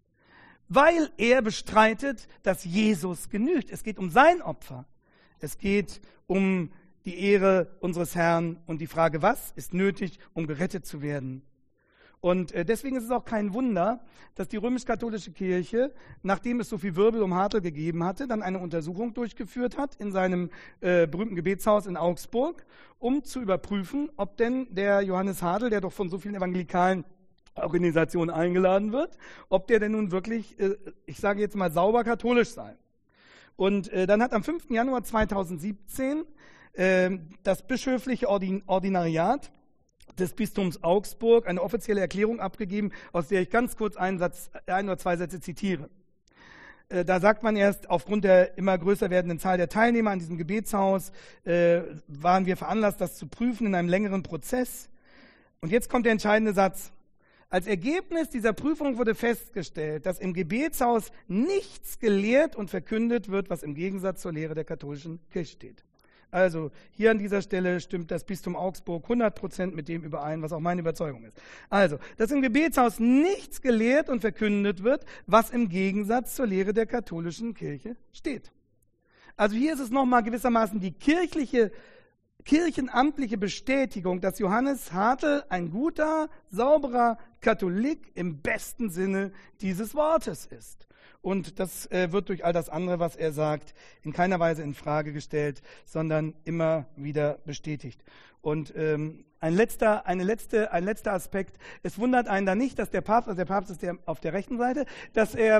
Weil er bestreitet, dass Jesus genügt. Es geht um sein Opfer. Es geht um die Ehre unseres Herrn und die Frage, was ist nötig, um gerettet zu werden. Und deswegen ist es auch kein Wunder, dass die römisch-katholische Kirche, nachdem es so viel Wirbel um Hartl gegeben hatte, dann eine Untersuchung durchgeführt hat in seinem berühmten Gebetshaus in Augsburg, um zu überprüfen, ob denn der Johannes Hartl, der doch von so vielen evangelikalen Organisationen eingeladen wird, ob der denn nun wirklich, ich sage jetzt mal, sauber katholisch sei. Und dann hat am 5. Januar 2017 das bischöfliche Ordinariat des Bistums Augsburg eine offizielle Erklärung abgegeben, aus der ich ganz kurz ein oder zwei Sätze zitiere. Da sagt man erst, aufgrund der immer größer werdenden Zahl der Teilnehmer an diesem Gebetshaus waren wir veranlasst, das zu prüfen in einem längeren Prozess. Und jetzt kommt der entscheidende Satz. Als Ergebnis dieser Prüfung wurde festgestellt, dass im Gebetshaus nichts gelehrt und verkündet wird, was im Gegensatz zur Lehre der katholischen Kirche steht. Also hier an dieser Stelle stimmt das Bistum Augsburg 100% mit dem überein, was auch meine Überzeugung ist. Also, dass im Gebetshaus nichts gelehrt und verkündet wird, was im Gegensatz zur Lehre der katholischen Kirche steht. Also hier ist es nochmal gewissermaßen die kirchenamtliche Bestätigung, dass Johannes Hartl ein guter, sauberer Katholik im besten Sinne dieses Wortes ist. Und das wird durch all das andere, was er sagt, in keiner Weise in Frage gestellt, sondern immer wieder bestätigt. Und ein letzter Aspekt, es wundert einen da nicht, dass der Papst, also der Papst ist auf der rechten Seite, dass er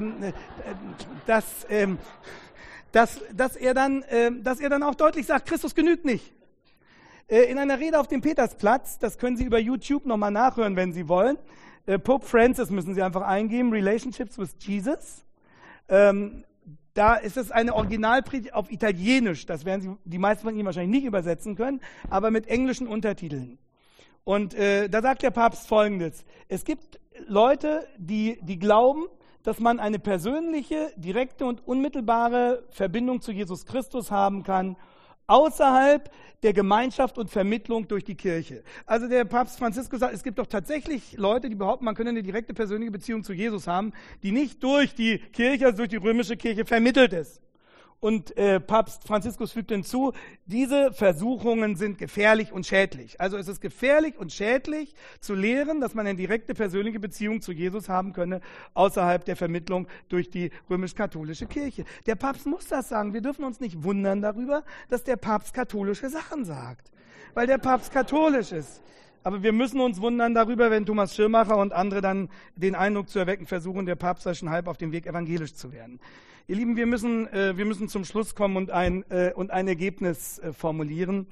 dann auch deutlich sagt, Christus genügt nicht. In einer Rede auf dem Petersplatz, das können Sie über YouTube nochmal nachhören, wenn Sie wollen, Pope Francis müssen Sie einfach eingeben, Relationships with Jesus. Da ist es eine Originalpredigt auf Italienisch, das werden die meisten von Ihnen wahrscheinlich nicht übersetzen können, aber mit englischen Untertiteln. Und da sagt der Papst Folgendes: Es gibt Leute, die glauben, dass man eine persönliche, direkte und unmittelbare Verbindung zu Jesus Christus haben kann, außerhalb der Gemeinschaft und Vermittlung durch die Kirche. Also der Papst Franziskus sagt, es gibt doch tatsächlich Leute, die behaupten, man könne eine direkte persönliche Beziehung zu Jesus haben, die nicht durch die Kirche, also durch die römische Kirche vermittelt ist. Und Papst Franziskus fügt hinzu, diese Versuchungen sind gefährlich und schädlich. Also es ist gefährlich und schädlich zu lehren, dass man eine direkte persönliche Beziehung zu Jesus haben könne, außerhalb der Vermittlung durch die römisch-katholische Kirche. Der Papst muss das sagen. Wir dürfen uns nicht wundern darüber, dass der Papst katholische Sachen sagt, weil der Papst katholisch ist. Aber wir müssen uns wundern darüber, wenn Thomas Schirmacher und andere dann den Eindruck zu erwecken versuchen, der Papst sei schon halb auf dem Weg, evangelisch zu werden. Ihr Lieben, wir müssen zum Schluss kommen und ein Ergebnis formulieren.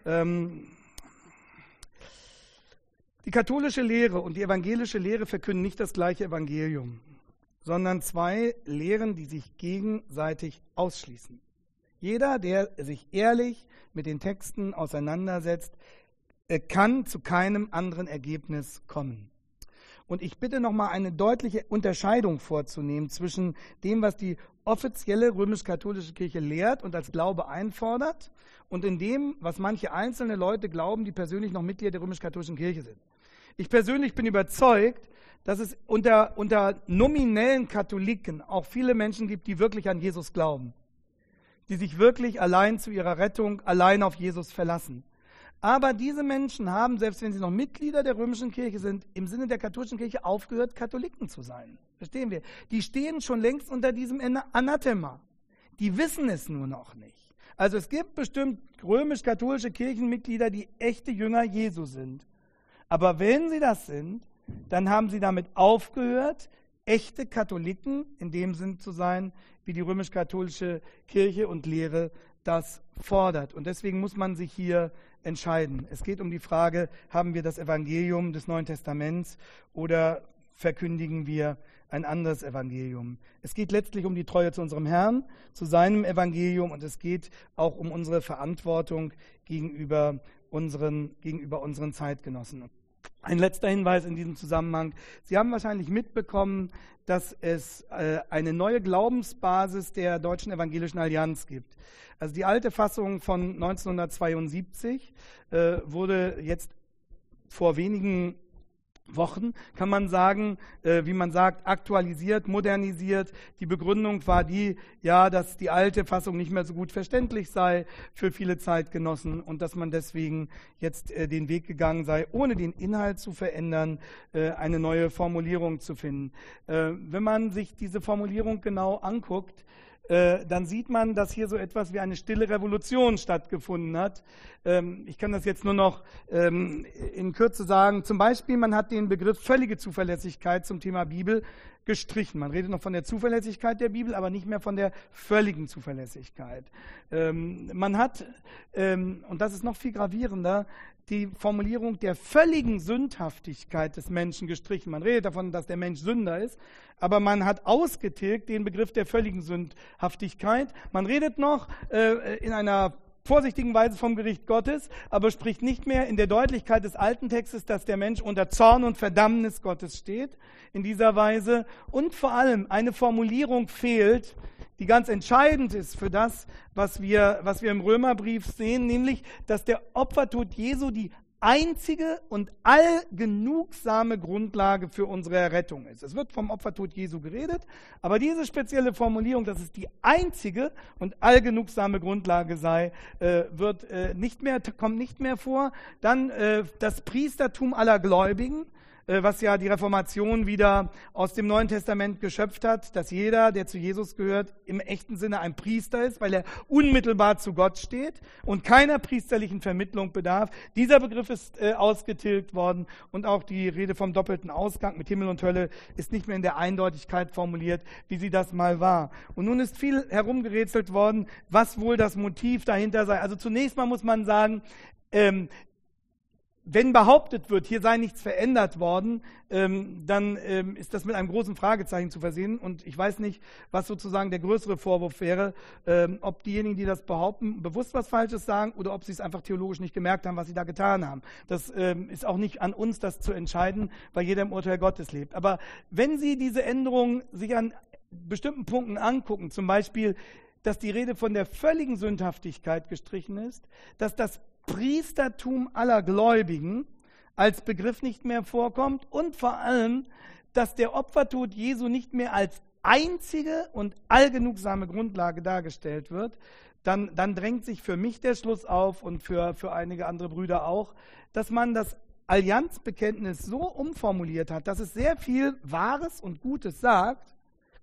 Die katholische Lehre und die evangelische Lehre verkünden nicht das gleiche Evangelium, sondern zwei Lehren, die sich gegenseitig ausschließen. Jeder, der sich ehrlich mit den Texten auseinandersetzt, kann zu keinem anderen Ergebnis kommen. Und ich bitte nochmal eine deutliche Unterscheidung vorzunehmen zwischen dem, was die offizielle römisch-katholische Kirche lehrt und als Glaube einfordert, und in dem, was manche einzelne Leute glauben, die persönlich noch Mitglieder der römisch-katholischen Kirche sind. Ich persönlich bin überzeugt, dass es unter nominellen Katholiken auch viele Menschen gibt, die wirklich an Jesus glauben, die sich wirklich allein zu ihrer Rettung, allein auf Jesus verlassen. Aber diese Menschen haben, selbst wenn sie noch Mitglieder der römischen Kirche sind, im Sinne der katholischen Kirche aufgehört, Katholiken zu sein. Verstehen wir? Die stehen schon längst unter diesem Anathema. Die wissen es nur noch nicht. Also es gibt bestimmt römisch-katholische Kirchenmitglieder, die echte Jünger Jesu sind. Aber wenn sie das sind, dann haben sie damit aufgehört, echte Katholiken in dem Sinn zu sein, wie die römisch-katholische Kirche und Lehre das fordert. Und deswegen muss man sich hier entscheiden. Es geht um die Frage, haben wir das Evangelium des Neuen Testaments oder verkündigen wir ein anderes Evangelium? Es geht letztlich um die Treue zu unserem Herrn, zu seinem Evangelium, und es geht auch um unsere Verantwortung gegenüber unseren Zeitgenossen. Ein letzter Hinweis in diesem Zusammenhang. Sie haben wahrscheinlich mitbekommen, dass es eine neue Glaubensbasis der Deutschen Evangelischen Allianz gibt. Also die alte Fassung von 1972 wurde jetzt vor wenigen Wochen, kann man sagen, wie man sagt, aktualisiert, modernisiert. Die Begründung war dass die alte Fassung nicht mehr so gut verständlich sei für viele Zeitgenossen und dass man deswegen jetzt den Weg gegangen sei, ohne den Inhalt zu verändern, eine neue Formulierung zu finden. Wenn man sich diese Formulierung genau anguckt, dann sieht man, dass hier so etwas wie eine stille Revolution stattgefunden hat. Ich kann das jetzt nur noch in Kürze sagen. Zum Beispiel, man hat den Begriff völlige Zuverlässigkeit zum Thema Bibel gestrichen. Man redet noch von der Zuverlässigkeit der Bibel, aber nicht mehr von der völligen Zuverlässigkeit. Man hat, und das ist noch viel gravierender, die Formulierung der völligen Sündhaftigkeit des Menschen gestrichen. Man redet davon, dass der Mensch Sünder ist, aber man hat ausgetilgt den Begriff der völligen Sündhaftigkeit. Man redet noch in einer vorsichtigen Weise vom Gericht Gottes, aber spricht nicht mehr in der Deutlichkeit des alten Textes, dass der Mensch unter Zorn und Verdammnis Gottes steht, in dieser Weise. Und vor allem eine Formulierung fehlt, die ganz entscheidend ist für das, was wir im Römerbrief sehen, nämlich, dass der Opfertod Jesu die einzige und allgenugsame Grundlage für unsere Errettung ist. Es wird vom Opfertod Jesu geredet, aber diese spezielle Formulierung, dass es die einzige und allgenugsame Grundlage sei, kommt nicht mehr vor. Dann das Priestertum aller Gläubigen. was ja die Reformation wieder aus dem Neuen Testament geschöpft hat, dass jeder, der zu Jesus gehört, im echten Sinne ein Priester ist, weil er unmittelbar zu Gott steht und keiner priesterlichen Vermittlung bedarf. Dieser Begriff ist ausgetilgt worden und auch die Rede vom doppelten Ausgang mit Himmel und Hölle ist nicht mehr in der Eindeutigkeit formuliert, wie sie das mal war. Und nun ist viel herumgerätselt worden, was wohl das Motiv dahinter sei. Also zunächst mal muss man sagen, wenn behauptet wird, hier sei nichts verändert worden, dann ist das mit einem großen Fragezeichen zu versehen. Und ich weiß nicht, was sozusagen der größere Vorwurf wäre, ob diejenigen, die das behaupten, bewusst was Falsches sagen oder ob sie es einfach theologisch nicht gemerkt haben, was sie da getan haben. Das ist auch nicht an uns, das zu entscheiden, weil jeder im Urteil Gottes lebt. Aber wenn Sie diese Änderungen sich an bestimmten Punkten angucken, zum Beispiel, dass die Rede von der völligen Sündhaftigkeit gestrichen ist, dass das Priestertum aller Gläubigen als Begriff nicht mehr vorkommt und vor allem, dass der Opfertod Jesu nicht mehr als einzige und allgenugsame Grundlage dargestellt wird, dann drängt sich für mich der Schluss auf und für einige andere Brüder auch, dass man das Allianzbekenntnis so umformuliert hat, dass es sehr viel Wahres und Gutes sagt,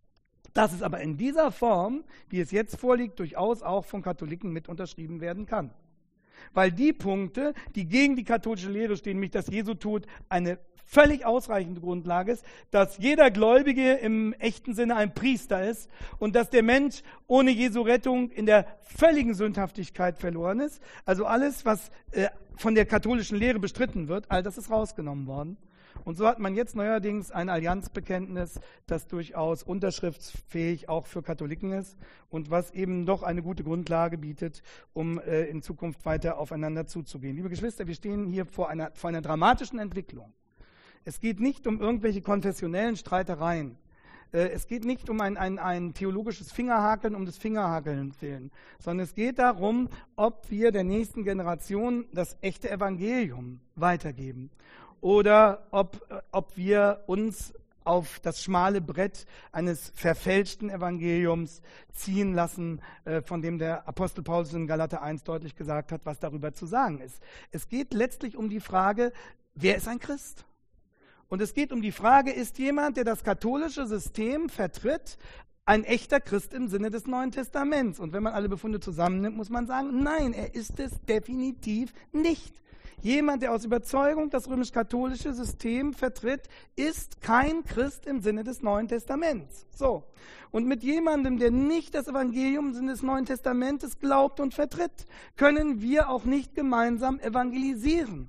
dass es aber in dieser Form, wie es jetzt vorliegt, durchaus auch von Katholiken mit unterschrieben werden kann. Weil die Punkte, die gegen die katholische Lehre stehen, nämlich dass Jesu Tod eine völlig ausreichende Grundlage ist, dass jeder Gläubige im echten Sinne ein Priester ist und dass der Mensch ohne Jesu Rettung in der völligen Sündhaftigkeit verloren ist. Also alles, was von der katholischen Lehre bestritten wird, all das ist rausgenommen worden. Und so hat man jetzt neuerdings ein Allianzbekenntnis, das durchaus unterschriftsfähig auch für Katholiken ist und was eben doch eine gute Grundlage bietet, um in Zukunft weiter aufeinander zuzugehen. Liebe Geschwister, wir stehen hier vor einer dramatischen Entwicklung. Es geht nicht um irgendwelche konfessionellen Streitereien. Es geht nicht um ein theologisches Fingerhakeln um des Fingerhakelns willen, sondern es geht darum, ob wir der nächsten Generation das echte Evangelium weitergeben. Oder ob wir uns auf das schmale Brett eines verfälschten Evangeliums ziehen lassen, von dem der Apostel Paulus in Galater 1 deutlich gesagt hat, was darüber zu sagen ist. Es geht letztlich um die Frage, wer ist ein Christ? Und es geht um die Frage, ist jemand, der das katholische System vertritt, ein echter Christ im Sinne des Neuen Testaments? Und wenn man alle Befunde zusammennimmt, muss man sagen, nein, er ist es definitiv nicht. Jemand, der aus Überzeugung das römisch-katholische System vertritt, ist kein Christ im Sinne des Neuen Testaments. So. Und mit jemandem, der nicht das Evangelium im Sinne des Neuen Testamentes glaubt und vertritt, können wir auch nicht gemeinsam evangelisieren.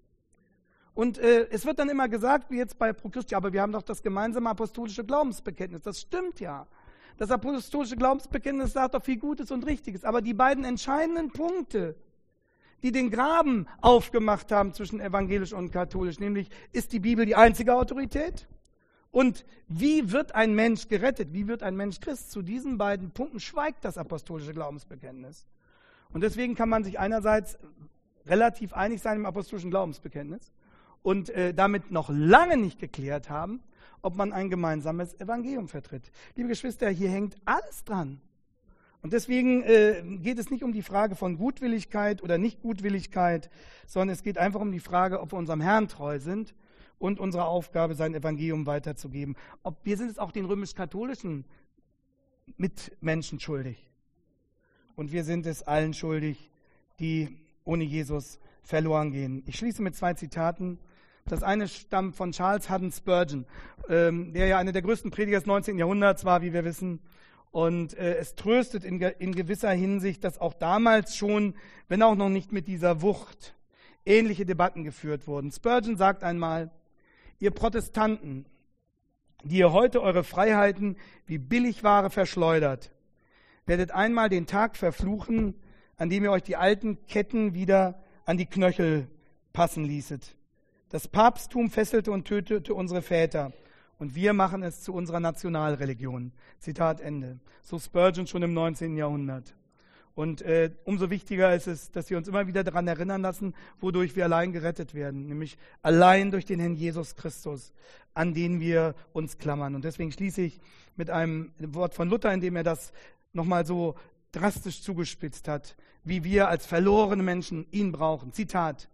Und es wird dann immer gesagt, wie jetzt bei Pro Christi, aber wir haben doch das gemeinsame apostolische Glaubensbekenntnis. Das stimmt ja. Das apostolische Glaubensbekenntnis sagt doch viel Gutes und Richtiges. Aber die beiden entscheidenden Punkte, die den Graben aufgemacht haben zwischen evangelisch und katholisch, nämlich ist die Bibel die einzige Autorität? Und wie wird ein Mensch gerettet? Wie wird ein Mensch Christ? Zu diesen beiden Punkten schweigt das apostolische Glaubensbekenntnis. Und deswegen kann man sich einerseits relativ einig sein im apostolischen Glaubensbekenntnis und damit noch lange nicht geklärt haben, ob man ein gemeinsames Evangelium vertritt. Liebe Geschwister, hier hängt alles dran. Und deswegen geht es nicht um die Frage von Gutwilligkeit oder Nicht-Gutwilligkeit, sondern es geht einfach um die Frage, ob wir unserem Herrn treu sind und unsere Aufgabe, sein Evangelium weiterzugeben. Wir sind es auch den römisch-katholischen Mitmenschen schuldig. Und wir sind es allen schuldig, die ohne Jesus verloren gehen. Ich schließe mit 2 Zitaten. Das eine stammt von Charles Haddon Spurgeon, der ja einer der größten Prediger des 19. Jahrhunderts war, wie wir wissen. Und es tröstet in gewisser Hinsicht, dass auch damals schon, wenn auch noch nicht mit dieser Wucht, ähnliche Debatten geführt wurden. Spurgeon sagt einmal, ihr Protestanten, die ihr heute eure Freiheiten wie Billigware verschleudert, werdet einmal den Tag verfluchen, an dem ihr euch die alten Ketten wieder an die Knöchel passen ließet. Das Papsttum fesselte und tötete unsere Väter. Und wir machen es zu unserer Nationalreligion. Zitat Ende. So Spurgeon schon im 19. Jahrhundert. Und umso wichtiger ist es, dass wir uns immer wieder daran erinnern lassen, wodurch wir allein gerettet werden. Nämlich allein durch den Herrn Jesus Christus, an den wir uns klammern. Und deswegen schließe ich mit einem Wort von Luther, in dem er das nochmal so drastisch zugespitzt hat, wie wir als verlorene Menschen ihn brauchen. Zitat.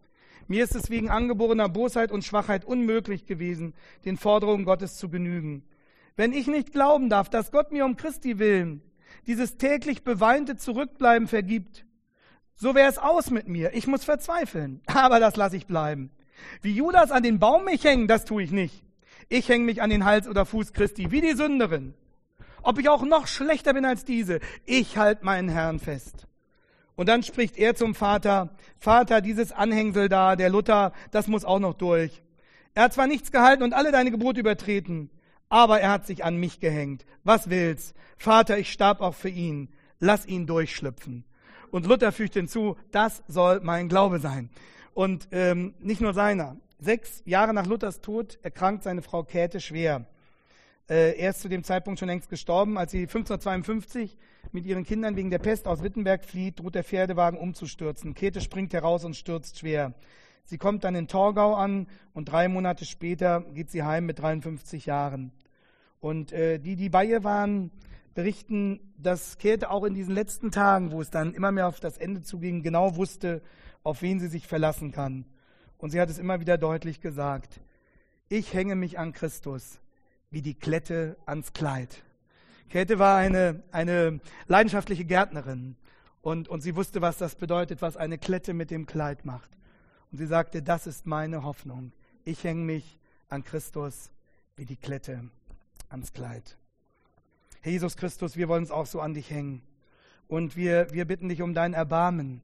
Mir ist es wegen angeborener Bosheit und Schwachheit unmöglich gewesen, den Forderungen Gottes zu genügen. Wenn ich nicht glauben darf, dass Gott mir um Christi willen dieses täglich beweinte Zurückbleiben vergibt, so wäre es aus mit mir. Ich muss verzweifeln, aber das lasse ich bleiben. Wie Judas an den Baum mich hängen, das tue ich nicht. Ich hänge mich an den Hals oder Fuß Christi, wie die Sünderin. Ob ich auch noch schlechter bin als diese, ich halte meinen Herrn fest. Und dann spricht er zum Vater, Vater, dieses Anhängsel da, der Luther, das muss auch noch durch. Er hat zwar nichts gehalten und alle deine Gebote übertreten, aber er hat sich an mich gehängt. Was will's? Vater, ich starb auch für ihn. Lass ihn durchschlüpfen. Und Luther fügt hinzu, das soll mein Glaube sein. Und nicht nur seiner. 6 Jahre nach Luthers Tod erkrankt seine Frau Käthe schwer. Er ist zu dem Zeitpunkt schon längst gestorben. Als sie 1552 mit ihren Kindern wegen der Pest aus Wittenberg flieht, droht der Pferdewagen umzustürzen. Käthe springt heraus und stürzt schwer. Sie kommt dann in Torgau an und 3 Monate später geht sie heim mit 53 Jahren. Und die bei ihr waren, berichten, dass Käthe auch in diesen letzten Tagen, wo es dann immer mehr auf das Ende zuging, genau wusste, auf wen sie sich verlassen kann. Und sie hat es immer wieder deutlich gesagt. Ich hänge mich an Christus wie die Klette ans Kleid. Käthe war eine leidenschaftliche Gärtnerin und sie wusste, was das bedeutet, was eine Klette mit dem Kleid macht. Und sie sagte, das ist meine Hoffnung. Ich hänge mich an Christus wie die Klette ans Kleid. Herr Jesus Christus, wir wollen uns auch so an dich hängen. Und wir bitten dich um dein Erbarmen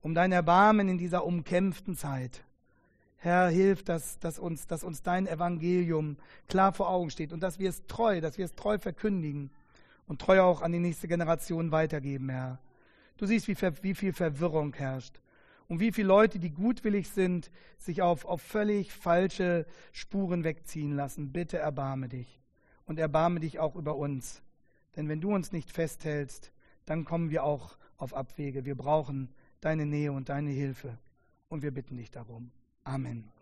in dieser umkämpften Zeit. Herr, hilf, dass uns dein Evangelium klar vor Augen steht und dass wir es treu verkündigen und treu auch an die nächste Generation weitergeben, Herr. Du siehst, wie viel Verwirrung herrscht und wie viele Leute, die gutwillig sind, sich auf völlig falsche Spuren wegziehen lassen. Bitte erbarme dich und erbarme dich auch über uns. Denn wenn du uns nicht festhältst, dann kommen wir auch auf Abwege. Wir brauchen deine Nähe und deine Hilfe und wir bitten dich darum. Amen.